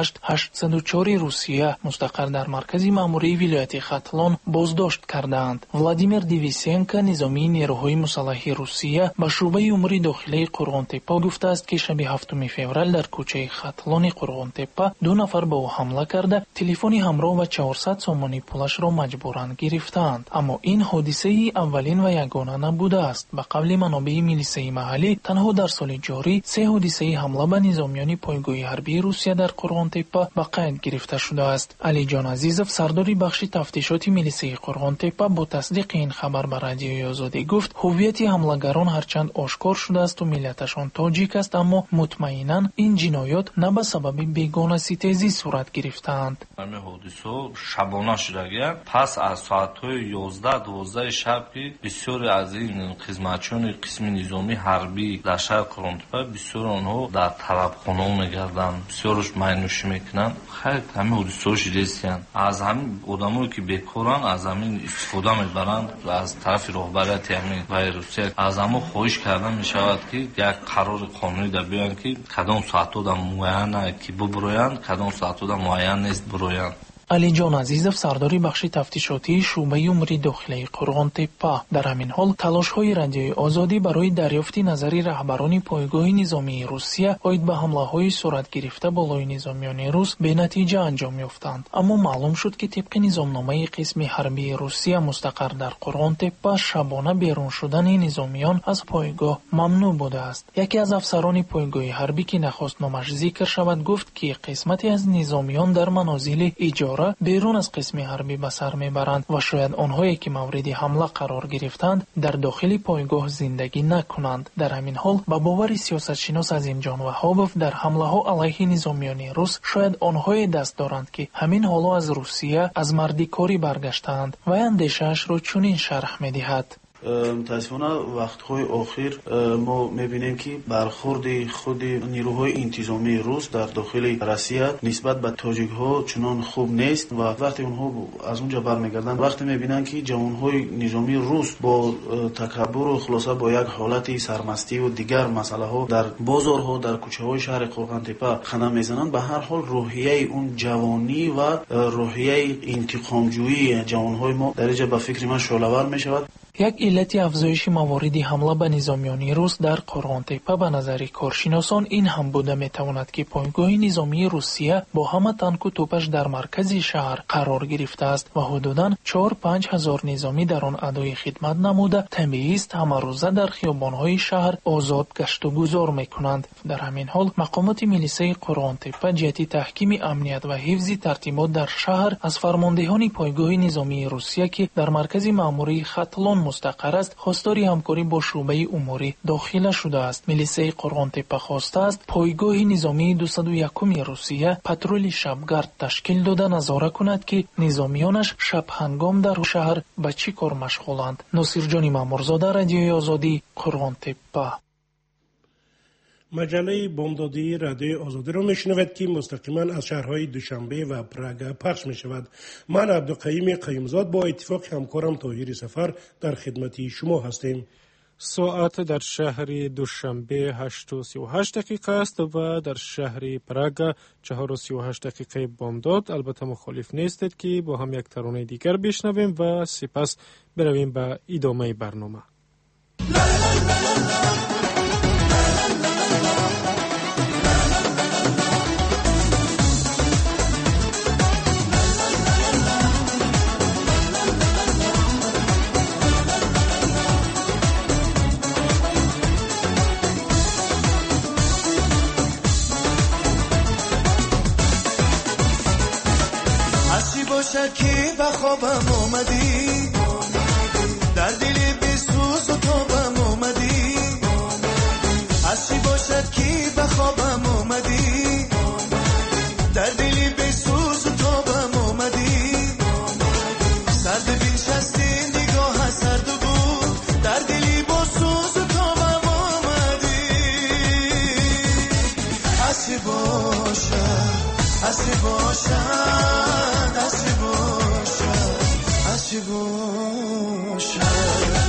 28804 روسیه مستقر در مرکز مأموری ولایت ختلون بازداشت کردند. ولادیمیر دیویسنکو نظامی نیروهای مسلح روسیه به شعبه امور داخلی قرغنتپه گفته است که شب 7 فوریه در کوچه ختلون قرغنتپه 2 نفر به او حمله کرده تلفن همراه و 400 سومانی پولش را مجبوراً گرفتند. اما این حادثه اولین و یگانه نبوده است. به قول منابع میلیسای محلی تنها در سال جاری 3 حادثه حمله به نظامیان پایگاه حربی روسیه در قرغنتپه به قید گرفته شده است. علی جان عزیزов سردار بخش تفتیشات میلیسای قرغنتپه با تصدیق این خبر به رادیوی آزادی گفت هویت حملگران هرچند آشکار شده است و ملیتشان تاجیک است اما مطمئنا این جنایات نه به سبب بیگانه ستیزی صورت گرفتند. همین حادثه شبانه شده پس از ساعت‌های 11-12 شب که بسیاری از این خدمتچیان قسم نظامی حربی در شهر قرغنتپه بسیار آنها در طلبخانه میگردند، بسیارش مینوشی میکنند. خیلی همین حدیثاش رسیدند. از همین آدمایی که بیکارن از همین استفاده میبرند و از طرف رهبریت همین وای روسیه از همه خواهش کردن میشود که یک قرار قانونی در بیان که کدام ساعت‌ها در معین که ببرویند کدام ساعت‌ها در معین نیست برویند. علی جان عزیزов سرداری بخش تفتیشاتی شعبه امور داخلی قرغنتپه در همین حال تلاش‌های رادیوی آزادی برای دریافت نظری رهبران پایگاه نظامی روسیه اوید به حمله‌های صورت گرفته بالای نظامیان روس به نتیجه انجام یافتند. اما معلوم شد که طبق نظامنامه قسم حربی روسیه مستقر در قرغنتپه شبانه بیرون شدن نظامیان از پایگاه ممنوع بوده است. یکی از افسران پایگاه حربی که نخواست نامش ذکر شود گفت که قسمتی از نظامیان در منازل ایجار بیرون از قسم حربی به سر میبرند و شاید آنهایی که مورد حمله قرار گرفتند در داخل پایگاه زندگی نکنند. در همین حال با باور سیاستشناس عظیمجان وهابov در حمله ها علیه نظامیان روس شاید آنهایی دست دارند که همین حالا از روسیه از مردیکاری برگشتند و اندیشه‌اش را چنین شرح میدهد. متاسفانه وقت‌های اخیر ما می‌بینیم که برخورد خود نیروهای انتظامی روس در داخل روسیه نسبت به تاجیک‌ها چنان خوب نیست و وقتی اونها از اونجا برمیگردند وقتی می‌بینند که جوان‌های نظامی روس با تکبر و خلاصه با یک حالت سرمستی و دیگر مسائل‌ها در بازارها در کوچه‌های شهر قرغنتپه قدم می‌زنند به هر حال روحیه اون جوانی و روحیه انتقام‌جویی جوان‌های ما در اینجا به فکر من شعله‌ور می‌شود. یک علت افزایش موارد حمله به نظامیان روس در قرغنتپه به نظر کارشناسان این هم بوده میتواند که پایگاه نظامی روسیه با همه تانک و توپش در مرکز شهر قرار گرفته است و حدوداً 4-5 هزار نظامی در آن ادای خدمت نموده طبیعی است همه روزه در خیابان‌های شهر آزاد گشت و گذار میکنند. در همین حال مقامات میلیسای قرغنتپه جهت تحکیم امنیت و حفظ ترتیبات در شهر از فرماندهان پایگاه نظامی روسیه که در مرکز مأموری ختلون مستقر است خواستاری همکاری با شعبه امور داخلی شده است. میلیسای قرغنتپه خواسته است پایگاه نظامی 201 روسیه پترول شبگرد تشکیل داده نظارت کند که نظامیانش شب هنگام در شهر به چی کار مشغولند. ناصر جان معمورزاده رادیوی آزادی قرغنتپه. مجله بامدادی رادیوی آزادی را میشنوید که مستقیما از شهرهای دوشنبه و پراگ پخش می شود. من عبدالقیوم قیومزاد با اتفاق همکارم طاهر سفر در خدمت شما هستیم. ساعت در شهر دوشنبه 8:38 است و در شهر پراگ 4:38 بامداد. البته مخالف نیستید که با هم یک ترانه دیگر بشنویم و سپس برویم به ادامه برنامه. باشد که به خوابم آمدی در دل بسو روز و تابم اومدی، از چی باشد کی به خوابم اومدی، در دلی به سوز و تابم اومدی، سرد بینشستی نگاه سرد بود، در دلی با سوز و تابم اومدی، از چی باشد از چی باشد از چی باشد از چی باشد.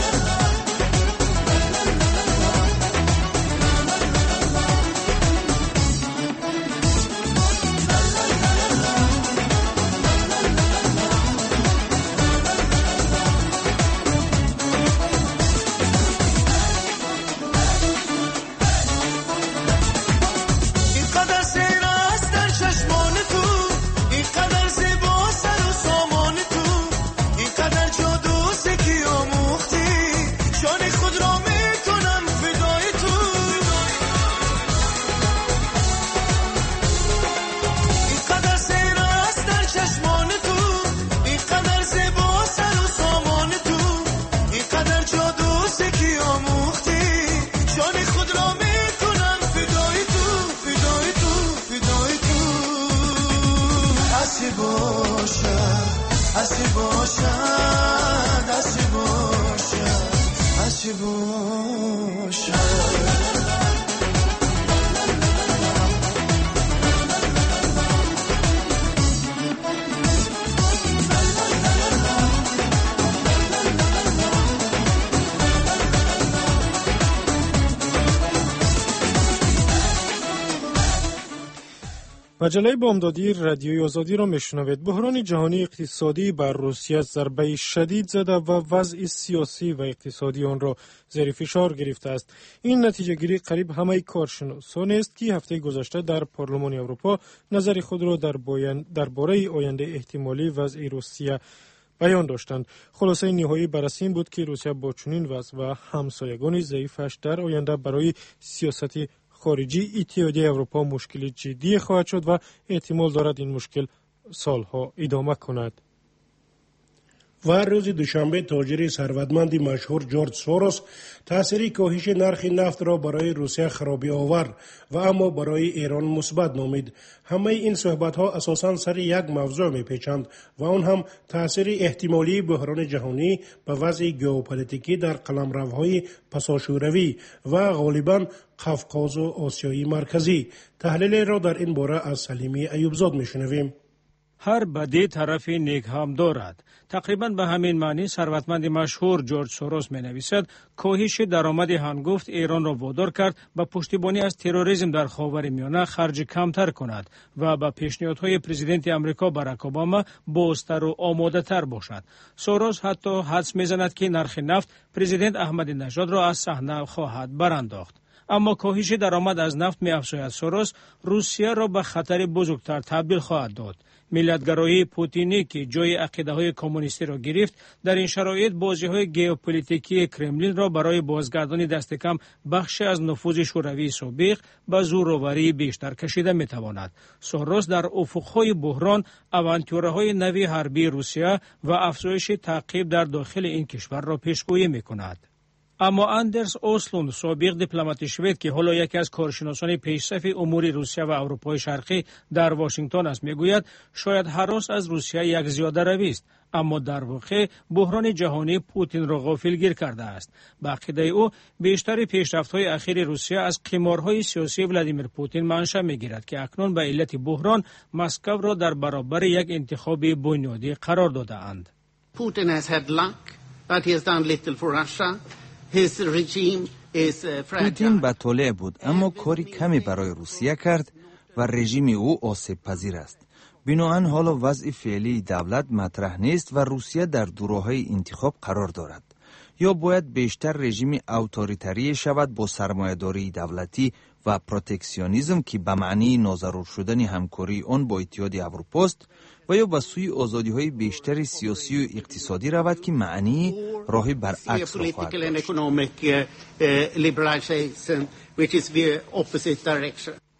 مجله بامدادی رادیوی آزادی را میشنوید. بحران جهانی اقتصادی بر روسیه ضربه شدید زده و وضع سیاسی و اقتصادی آن را زیر فشار گرفته است. این نتیجه گیری قریب همه کارشناسان است که هفته گذشته در پارلمان اروپا نظر خود را درباره آینده احتمالی وضع روسیه بیان داشتند. خلاصه نهایی بررسی این بود که روسیه با چنین وضع و همسایگان ضعیفش در آینده برای سیاست خارجی اتحادیه اروپا مشکل جدی خواهد شد و احتمال دارد این مشکل سالها ادامه کند. و روز دوشنبه تاجر ثروتمند مشهور جورج سوروس تاثیر کاهش نرخ نفت را برای روسیه خرابی آور و اما برای ایران مثبت نامید. همه این صحبت ها اساساً سر یک موضوع میپیچند و آن هم تاثیر احتمالی بحران جهانی به وضع ژئوپلیتیکی در قلمروهای پساشوروی و غالباً قفقاز و آسیای مرکزی. تحلیل را در این باره از سلیمی ایوبزاد میشنویم. هر بدی طرف نیک هم دارد. تقریبا به همین معنی ثروتمند مشهور جورج سوروس می نویسد کاهش درآمد هنگفت ایران را وادار کرد به پشتیبانی از تروریسم در خاورمیانه خرج کمتر کند و به پیشنهادهای پرزیدنت امریکا باراک اوباما بازتر و آماده تر باشد. سوروس حتی حدس می زند که نرخ نفت پرزیدنت احمدی نژاد را از صحنه خواهد برانداخت. اما کاهش درآمد از نفت می افزاید سوروس روسیه را به خطر بزرگتر تبدیل خواهد داد. ملتگرایی پوتینی که جای عقیده‌های کمونیستی را گرفت در این شرایط بازی‌های ژئوپلیتیکی کرملین را برای بازگردانی دست کم بخش از نفوذ شوروی سابق به زورآوری بیشتر کشیده می‌تواند. سوروس در افق‌های بحران آونتورهای نوی حربی روسیه و افزایش تعقیب در داخل این کشور را پیشگویی می‌کند. اما اندرس اوسلوند سابق دیپلمات شوید که حالا یکی از کارشناسان پیشرفت امور روسیه و اروپای شرقی در واشنگتن است میگوید شاید هراس از روسیه یک زیاده روی است، اما در واقع بحران جهانی پوتین را غافلگیر کرده است. به عقیده او بیشتر پیشرفت‌های اخیر روسیه از قمارهای سیاسی ولادیمیر پوتین منشأ میگیرد که اکنون به علت بحران مسکو را در برابر یک انتخاب بنیادی قرار داده اند. Putin has had luck, but he has done little for Russia. پوتین به طالع بود اما کاری کمی برای روسیه کرد و رژیم او آسیب پذیر است. بنابراین حالا وضع فعلی دولت مطرح نیست و روسیه در دوراهای انتخاب قرار دارد. یا باید بیشتر رژیم اوتوریتری شود با سرمایه‌داری دولتی و پروتکسیونیسم که به معنی ناضرور شدن همکاری آن با اتحادیه اروپا است، و یا به سوی آزادی‌های بیشتر سیاسی و اقتصادی رود که معنی راهی برعکس را خواهد داشت.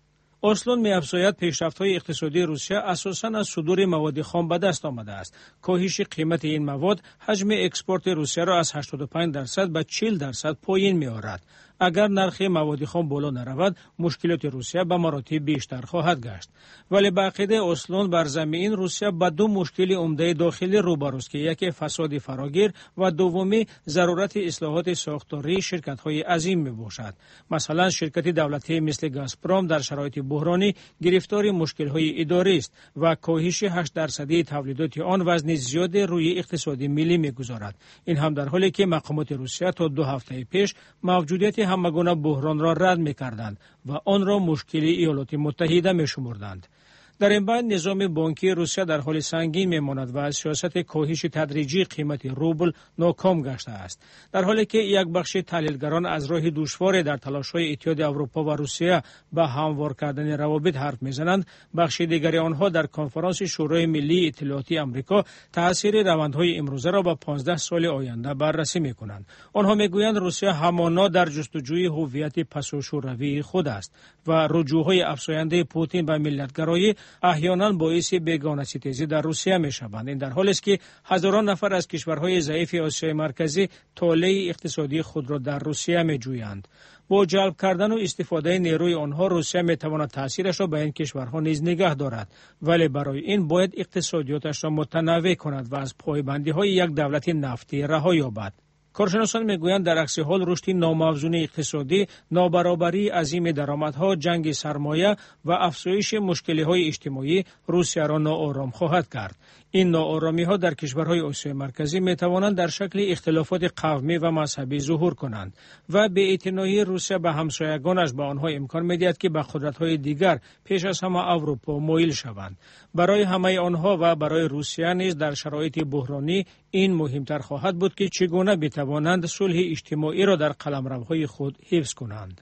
اسلون می‌افزاید پیشرفت‌های اقتصادی روسیه اساساً از صدور مواد خام به دست آمده است. کاهش قیمت این مواد حجم اکسپورت روسیه را از 85% به 40% پایین می‌آورد. اگر نرخ مواد خام بالا نرود، مشکلات روسیه به مراتب بیشتر خواهد گشت. ولی به عقیده اسلون بر زمین روسیه با دو مشکل عمده داخلی روبروست که یکی فساد فراگیر و دومی ضرورت اصلاحات ساختاری شرکت‌های عظیم میباشد. مثلا شرکت دولتی مثل گازپروم در شرایط بحرانی گرفتار مشکل‌های اداری است و کاهش 8% تولیدات آن وزن زیاد روی اقتصاد ملی میگذارد. این هم در حالی که مقامات روسیه تا 2 هفته پیش موجودیت همگونه بحران را رد می‌کردند و آن را مشکل ایالات متحده می‌شمردند. در این بین نظام بانکی روسیه در حال سنگین میماند و از سیاست کاهش تدریجی قیمت روبل ناکام گشته است. در حالی که یک بخش تحلیلگران از راه دشوار در تلاش‌های اتحاد اروپا و روسیه به هموار کردن روابط حرف میزنند، بخش دیگری آنها در کنفرانس شورای ملی اطلاعاتی آمریکا تاثیر روندهای امروزه را به 15 سال آینده بررسی میکنند. آنها میگویند روسیه همانا در جستجوی هویت پساشوروی خود است و رجوع‌های افزاینده پوتین به ملت‌گرایی احیانا باعث بیگانه ستیزی در روسیه می شوند. این در حالی است که هزاران نفر از کشورهای ضعیف آسیای مرکزی طالع اقتصادی خود را در روسیه می جویند. با جلب کردن و استفاده نیروی آنها روسیه می تواند تاثیرش را به این کشورها نیز نگه دارد، ولی برای این باید اقتصادیاتش را متنوع کند و از پایبندی‌های یک دولت نفتی رها یابد. کارشناسان میگویند در عکس حال رشد ناموزون اقتصادی، نابرابری عظیم درآمدها، جنگ سرمایه و افزایش مشکل‌های اجتماعی روسیه را ناآرام خواهد کرد. این ناآرامی‌ها در کشورهای آسیای مرکزی می‌توانند در شکل اختلافات قومی و مذهبی ظهور کنند و بی‌اعتنایی روسیه به همسایگانش به آنها امکان می‌دهد که به قدرت‌های دیگر پیش از همه اروپا مایل شوند. برای همه آنها و برای روسیه نیز در شرایط بحرانی این مهمتر خواهد بود که چگونه بتوانند صلح اجتماعی را در قلمروهای خود حفظ کنند.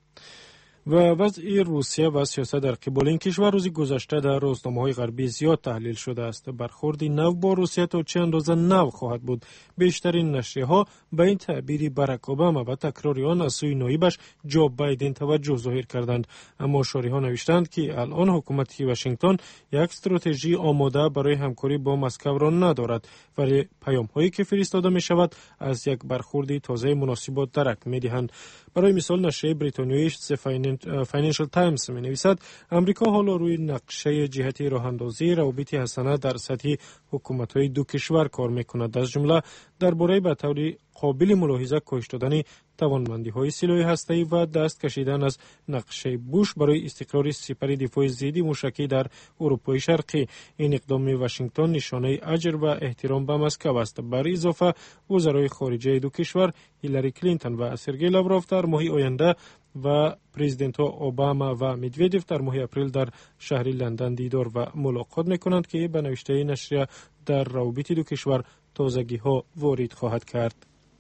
و وضع روسیه و سیاست در قبال این کشور روز گذشته در روزنامه‌های غربی زیاد تحلیل شده است. برخورد نو با روسیه تا چه اندازه نو خواهد بود؟ بیشترین نشریه‌ها به این تعبیر باراک اوباما و تکرار آن از سوی نایبش جو بایدن توجه ظاهر کردند. اما شارح‌ها نوشتند که الان حکومت واشنگتن یک استراتژی آماده برای همکاری با مسکو را ندارد، ولی پیام‌هایی که فرستاده می‌شود از یک برخورد تازه مناسبات درک می‌دهند. برای مثال نشریه بریتانیایی فاینانشال تایمز می نویسد امریکا حالا روی نقشه جهتی راه اندازی روابط حسنه در سطح حکومت‌های دو کشور کار می‌کند. از جمله درباره به طور قابل ملاحظه کاهش دادن توانمندی‌های سلاح هسته‌ای و دست کشیدن از نقشه بوش برای استقرار سپر دفاع ضد موشکی در اروپای شرقی. این اقدام واشنگتن نشانه اجر و احترام به مسکو است. بر اضافه وزرای خارجه دو کشور هیلاری کلینتون و سرگئی لاوروف در ماه آینده و پرزیدنت اوباما و مدودف در ماه اپریل در شهر لندن دیدار و ملاقات می‌کنند که به نوشته نشریه در روابط دو کشور تازگی‌ها وارد خواهد کرد.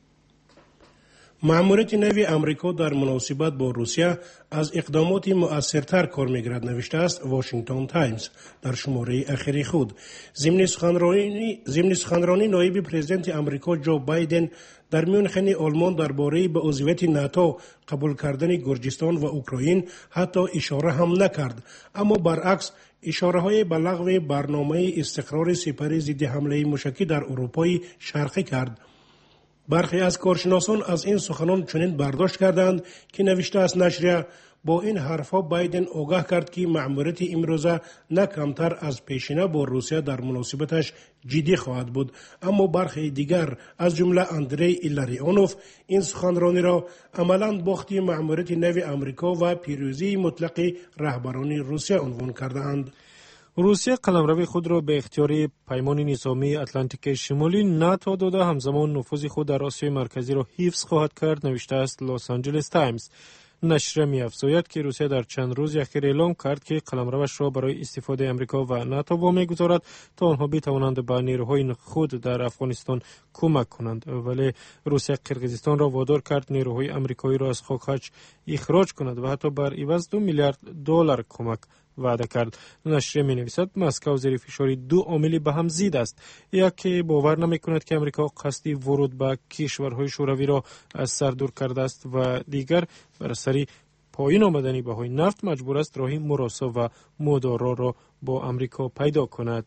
مأموریت نوی امریکا در مناسبت با روسیه از اقدامات مؤثرتر کار می‌گیرد نوشته است واشنگتن تایمز در شماره اخیر خود. ضمن سخنرانی نایب پرزیدنت امریکا جو بایدن در میونخن آلمان درباره به عضویت ناتو قبول کردن گرجستان و اوکراین حتی اشاره هم نکرد، اما برعکس اشاره‌های به لغو برنامه استقرار سپر ضد حمله موشکی در اروپای شرقی کرد. برخی از کارشناسان از این سخنان چنین برداشت کردند که نوشته است نشریه با این حرفا بایدن آگاه کرد که مأموریت امروزه نه کمتر از پیشینه با روسیه در مناسبتش جدی خواهد بود. اما برخی دیگر از جمله اندری ایلاریانوف این سخنرانی را عملاً باخت مأموریت نو امریکا و پیروزی مطلق رهبران روسیه عنوان کردند. روسیه قلمرو خود را به اختیار پیمان نظامی اتلانتیک شمالی ناتو داده همزمان نفوذ خود در آسیای مرکزی را حفظ خواهد کرد نوشته است لس آنجلس تایمز. نشریه می‌افزاید که روسیه در چند روز اخیر اعلام کرد که قلمروش را برای استفاده امریکا و ناتو وامی‌گذارد تا آنها بتوانند به نیروهای خود در افغانستان کمک کنند، ولی روسیه قرقیزستان را وادار کرد نیروهای آمریکایی را از خاک اخراج کند و حتی بر عوض $2 میلیارد کمک وعده کرد. نشریه می نویسد مسکو زیر فشار دو عامل به هم زید است. یکی باور نمی کند که امریکا قصد ورود به کشورهای شوروی را از سر دور کرده است و دیگر بر اثر پایین آمدن بهای نفت مجبور است راهی مراسا و مدارا را با امریکا پیدا کند.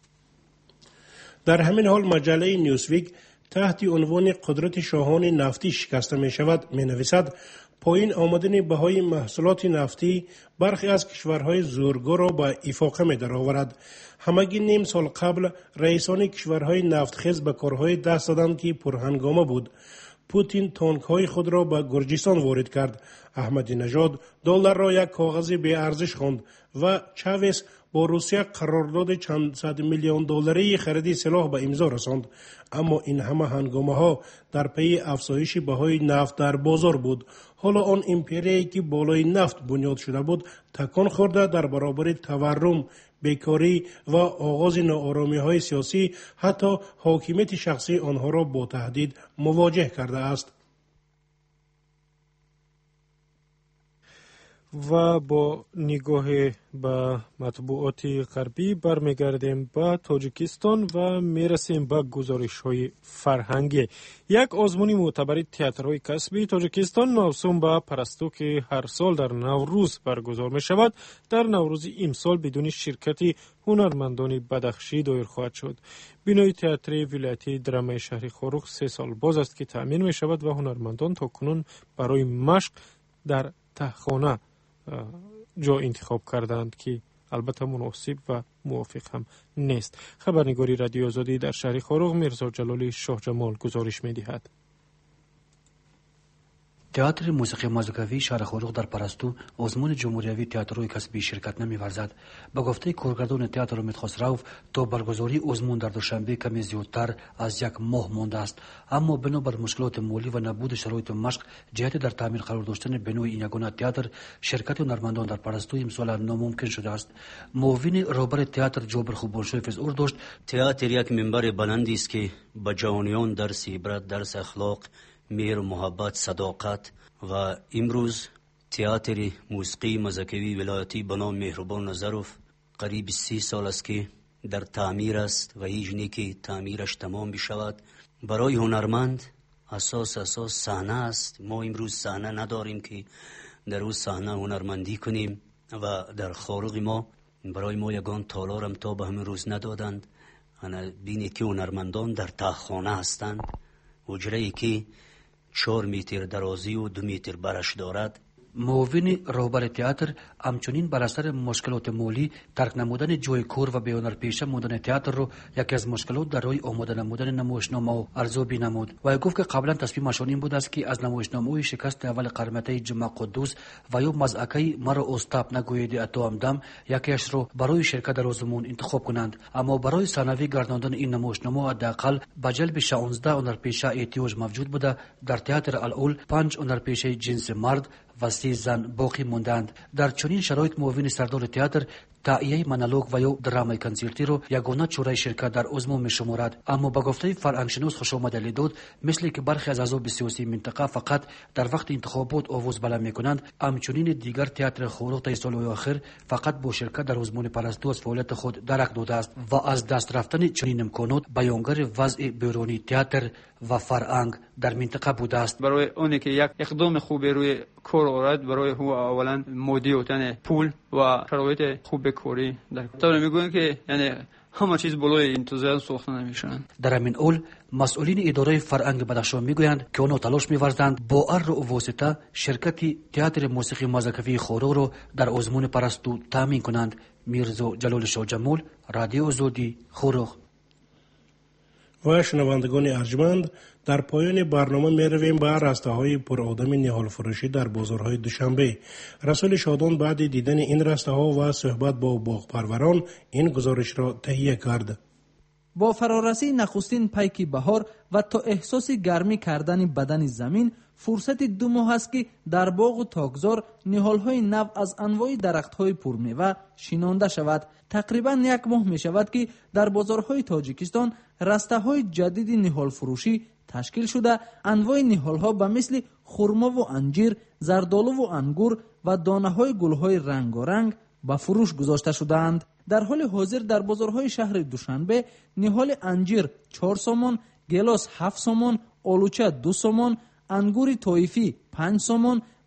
در همین حال مجله نیوزویک تحت عنوان قدرت شاهان نفتی شکسته می شود می نویسد پایین آمدن بهای محصولات نفتی برخی از کشورهای زورگو را به افاقه می درآورد. همگی نیم سال قبل رئیسان کشورهای نفتخیز به کارهای دست دادند که پرهنگامه بود. پوتین تانک‌های خود را به گرجستان وارد کرد. احمدی نژاد دلار را یک کاغذ بی ارزش خواند و چاوش با روسیه قرارداد چند صد میلیون دلاری خرید سلاح به امضا رساند. اما این همه هنگامه‌ها در پی افزایش بهای نفت در بازار بود. حالا آن امپریایی که بالای نفت بنیاد شده بود تکان خورده در برابر تورم، بیکاری و آغاز ناآرامی‌های سیاسی حتی حاکمیت شخصی آنها را با تهدید مواجه کرده است. و با نگاه به مطبوعات غربی برمیگردیم به تاجیکستان و میرسیم به گزارش‌های فرهنگی. یک آزمون معتبر تئاترهای کسبی تاجیکستان موسوم به پرستو که هر سال در نوروز برگزار می شود در نوروز امسال بدون شرکت هنرمندان بدخشی دایر خواهد شد. بینای تئاتر ولایتی درامای شهر خاروخ 3 سال باز است که تأمین می شود و هنرمندان تا کنون برای مشق در تهخانه جا انتخاب کردند که البته مناسب و موافق هم نیست. خبرنگاری رادیو آزادی در شهر خاروخ میرزا جلالی شاه جمال گزارش می دهد. تئاتر موسیقی مازوکوی شهر خاروخ در پرستو آزمون جمهوریوی تئاترهای کسبی شرکت نمی‌ورزد. به گفته کارگردان تئاتر امید خسرو تا برگزاری آزمون در دوشنبه کمی زیادتر از 1 ماه مانده است، اما بنابر مشکلات مالی و نبود شرایط مشق جهت در تعمیر قرار داشتن بنای این یگانه تئاتر شرکت هنرمندان در پرستو امسال ناممکن شده است. معاون رهبر تئاتر جابر خوبانشوی فزور داشت تئاتر یک منبر بلندی است که به جوانیان درس عبرت، درس اخلاق، مهر و محبت، صداقت و امروز تئاتر موسیقی مازوکوی ولایتی به نام مهربان ظروف قریب 30 سال است که در تعمیر است و هیچ نیکی تعمیرش تمام بشود. برای هنرمند اساس صحنه است. ما امروز صحنه نداریم که در اون صحنه هنرمندی کنیم و در خاروق ما برای ما یگان تالار هم تا به همین روز ندادند. انا بینید که هنرمندان در تهخانه هستند. حجره‌ای که 4 متر درازی و 2 متر برش دارد. معاون رهبر تئاتر همچنین بر اثر مشکلات مالی ترک نمودن جای کار و به هنر پیشه ماندن تئاتر رو یکی از مشکلات در راه آماده نمودن نمایشنامه ارزیابی نمود و گفت که قبلا تصمیمشان این بود است که از نمایشنامه شکست اول قرمته جمعه قدوس و یا مزعکه مرا استاب نگوید اتوامدم یکیش رو برای شرکت در آزمون انتخاب کنند، اما برای ثانوی گرداندن این نمایشنامه حداقل به جلب 16 هنرپیشه احتیاج موجود بوده. در تئاتر الاول 5 هنرپیشه جنس مرد و 3 زن باقی موندند. در چنین شرایط معاون سردار تئاتر تهیه مونولوگ و یا درامای کنسرتی رو یگانه چاره شرکت در آزمون می‌شمارد، اما با گفته فرهنگشناس خوش آمدلی داد مثل که برخی از اعضای سیاسی منطقه فقط در وقت انتخابات آواز بلند می‌کنند، همچنین دیگر تئاتر خاروخ تا سال‌های آخر فقط با شرکت در آزمون پرستو از فعالیت خود درک داده است و از دست رفتن چنین امکانات بیانگر وضع بیرونی تئاتر و فرهنگ در منطقه بوده است. برای اونی که یک اقدام خوب روی کار آورد، برای هو اولا مودی بودن پول و شرایط خوب کاری در طور میگوین که یعنی همه چیز بالای انتظار ساخته نمیشن. در همین اول مسئولین اداره فرهنگ بدخشان میگویند که آنها تلاش می‌ورزند با هر واسطه شرکت تئاتر موسیقی مازوکوی خاروخ رو در آزمون پرستو تامین کنند. میرزا جلال شاه جمال، رادیو آزادی، خاروخ. و شنوندگان ارجمند، در پایان برنامه می رویم به رسته‌های پرآدم نهال فروشی در بازارهای دوشنبه. رسول شادان بعد دیدن این رسته‌ها و صحبت با باغپروران این گزارش را تهیه کرد. با فرارسی نخستین پیک بهار و تا احساس گرمی کردن بدن زمین، فرصت 2 ماه است که در باغ و تاکزار نهال‌های نو از انواع درخت‌های پرمیوه شینانده شود. تقریباً 1 ماه می شود که در بازارهای تاجیکستان رسته‌های جدید نهال فروشی تشکیل شده. انواع نهال‌ها به مثل خرما و انجیر، زردالو و انگور و دانه‌های گل‌های رنگارنگ به فروش گذاشته شده‌اند. در حال حاضر در بازارهای شهر دوشنبه نهال انجیر 4 سومن، گلاس 7 سومن، آلوچه 2 سومن، انگور طایفی 5 سومن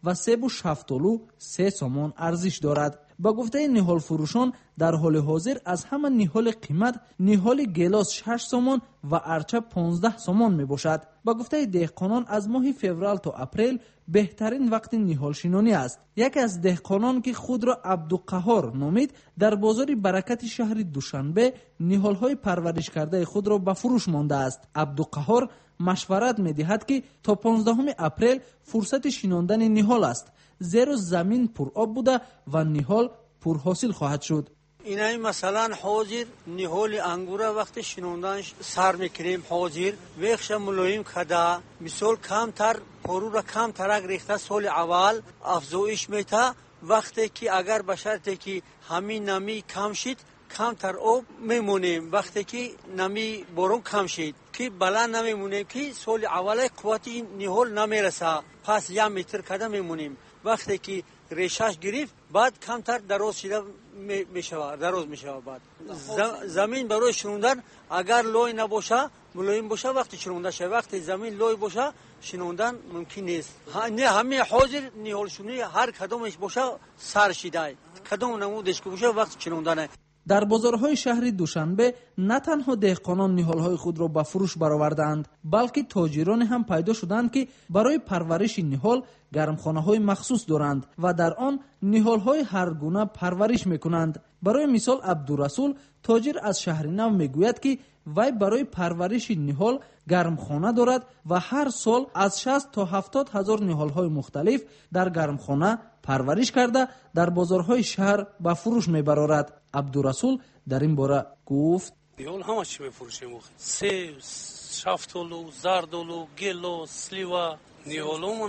و سیب و شفتالو 3 سومون ارزش دارد. با گفته نهال فروشان در حال حاضر از همه نهال قیمت نهال گلاس 6 سومون و ارچه 15 سومون می باشد. با گفته دهقانان از ماه فوریه تا اپریل بهترین وقت نهال شینانی است. یکی از دهقانان که خود را عبدالقهار نامید در بازار برکت شهر دوشنبه نهال های پرورش کرده خود را به فروش مانده است. عبدالقهار مشورت می دهد که تا 15 اپریل فرصت شیناندن نهال است، زیرا زمین پر آب بوده و نهال پر حاصل خواهد شد. اینای مثلا حاضر نهال انگور وقت شیناندنش سر میکنیم حاضر وقش ملایم کده مثال کمتر پرو را کمتر ریخته سال اول افزایش میته وقتی که اگر به شرطی که همین نمی کم شد کمتر آب میمونیم وقتی که نمی بارون کم شد که بلند نمیمونیم که سال اول قوتی نهال نمیرسه پس 1 متر کده میمونیم وقتی که ریشش گرفت بعد کمتر دراز شده میشود دراز میشود. بعد زمین برای شنوندن اگر لای نباشه ملایم باشه وقتی شنونده شه وقتی زمین لای باشه شنوندن ممکن نیست. نه همه حاضر نهال شونی هر کدومش باشه سر شیده کدوم نمودش که باشه وقت شنوندنه. در بازارهای شهر دوشنبه نه تنها دهقانان نهالهای خود را به فروش برآوردند بلکه تاجران هم پیدا شدند که برای پرورش نهال گرمخانه‌های مخصوص دارند و در آن نهال‌های هر گونه پرورش می‌کنند. برای مثال عبدالرسول تاجر از شهر نو میگوید که وی برای پرورش نهال گرمخانه دارد و هر سال از 60 تا 70 هزار نهال‌های مختلف در گرمخانه پرورش کرده در بازارهای شهر به فروش میبرارد. عبدالرسول در این باره گفت نهال همه چی میفروشیم سیب، شفتالو، زردالو، گلو، سلیوا نهالمون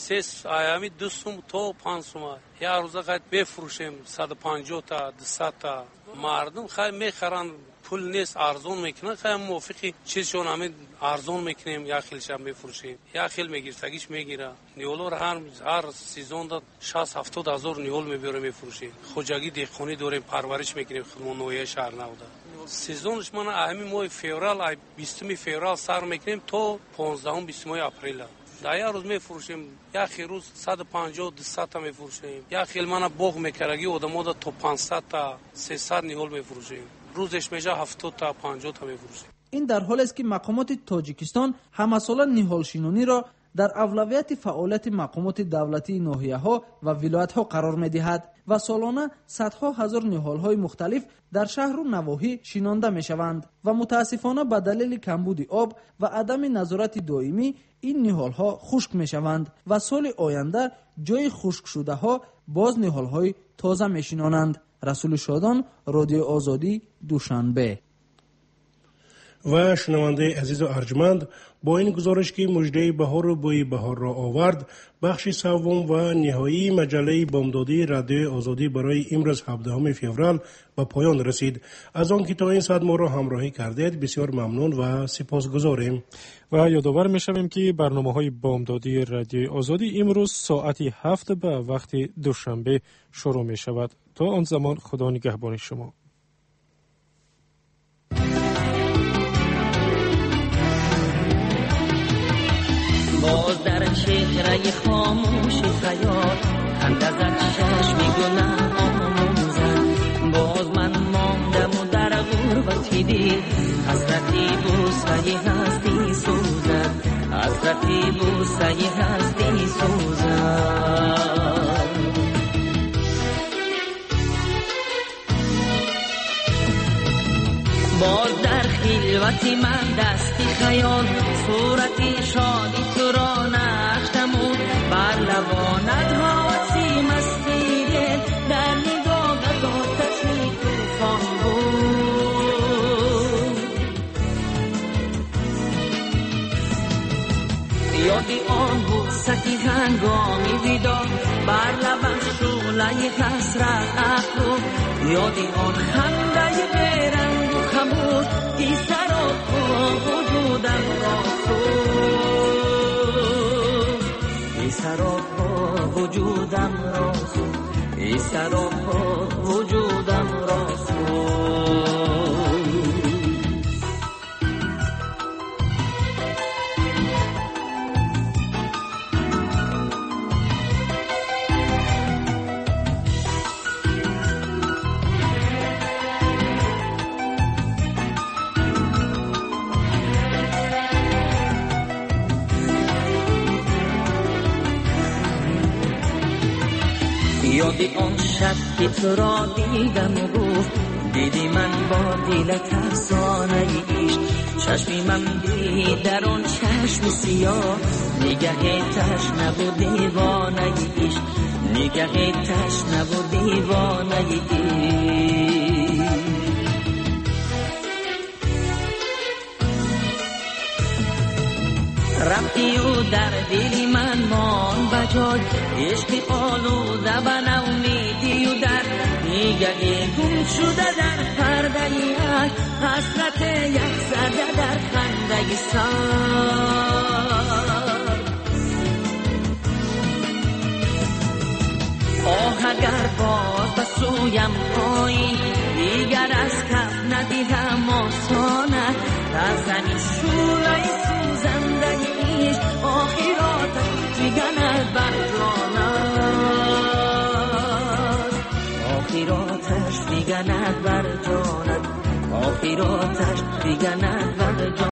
همین 2 سوم تا 5 سوم یک روزه قد میفروشیم 150 تا 200 تا مردم خیلی میخرن پول نیست ارزون میکنن خیلی موافقی چیزشون همین ارزون میکنیم یک خیلش هم میفروشیم یک خیل میگیرتگیش میگیره نهال رو هر سیزون دا 60-70 هزار نهال میبریم میفروشیم خوجگی دهقانی داریم پرورش میکنیم خدمت نویه شهر نوده سیزونش من همین ماه فوریه 20 فوریه سر میکنیم تا 15-20 اپریل در یک روز میفروشیم یک روز 150-200 تا میفروشیم یک خیل من باغ میکرگی آدم دا تا 500 تا 300 نهال میفروشیم روزش میشه 70 تا 50 تا میفروشیم. این در حالی است که مقامات تاجیکستان همساله نهال شینانی را در اولویت فعالیت مقامات دولتی ناحیه‌ها و ولایت‌ها قرار می‌دهد و سالانه صدها هزار نهال‌های مختلف در شهر و نواحی شینانده می‌شوند و متاسفانه به دلیل کمبود آب و عدم نظارت دائمی این نهال‌ها خشک می‌شوند و سال آینده جای خشک شده‌ها باز نهال‌های تازه می‌شینانند. رسول شادان، رادیو آزادی، دوشنبه. و شنونده عزیز و ارجمند با این گزارش که مژده بهار و بوی بهار را آورد بخش سوم و نهایی مجله بامدادی رادیو آزادی برای امروز 17 فوریه به پایان رسید. از آن که تا این ساعت ما را همراهی کردید بسیار ممنون و سپاسگزاریم. و یادآور می‌شویم که برنامه‌های بامدادی رادیو آزادی امروز ساعت 7 به وقت دوشنبه شروع می‌شود. تا آن زمان خدا نگهبان شما. باز در چهره خاموش خیال اندازت چشم گناه آموزد باز من ماندم و در غربتی دید حسرتی بوسه هستی سوزد حسرتی بوسه هستی سوزد باز در خلوتی من دستی خیال صورتی شادی تو را نقش نمود بر لبانت حواسی مستی دل در نگاهت آتشی طوفان بود یادی آن بوستی هنگامی دیدار بر لبم شعله حسرت افروخت یادی آن خنده بیرنگ و خموش ای سراپا وجودم را سوخت ای سراپا وجودم را سوخت ای سراپا وجودم را سوخت یادی آن شب که تو را دیدم و گفت دیدی من با دلت افسانه عشق چشمی من دید در آن چشم سیاه نگه تشنه و دیوانه عشق نگه تشنه و دیوانه عشق رفتی و در دل من مان بجای عشق آلوده و نومیدی و در نگه گم شده در پرده یک حسرت یک زده در خنده سر آه اگر باز به سویم پایی دیگر از کف ندیدم آسانه در زمین شوره سوزنده ایش آخرات دیگرد بر جانت آخراتش دیگرد بر جانت آخراتش دیگرد بر جانت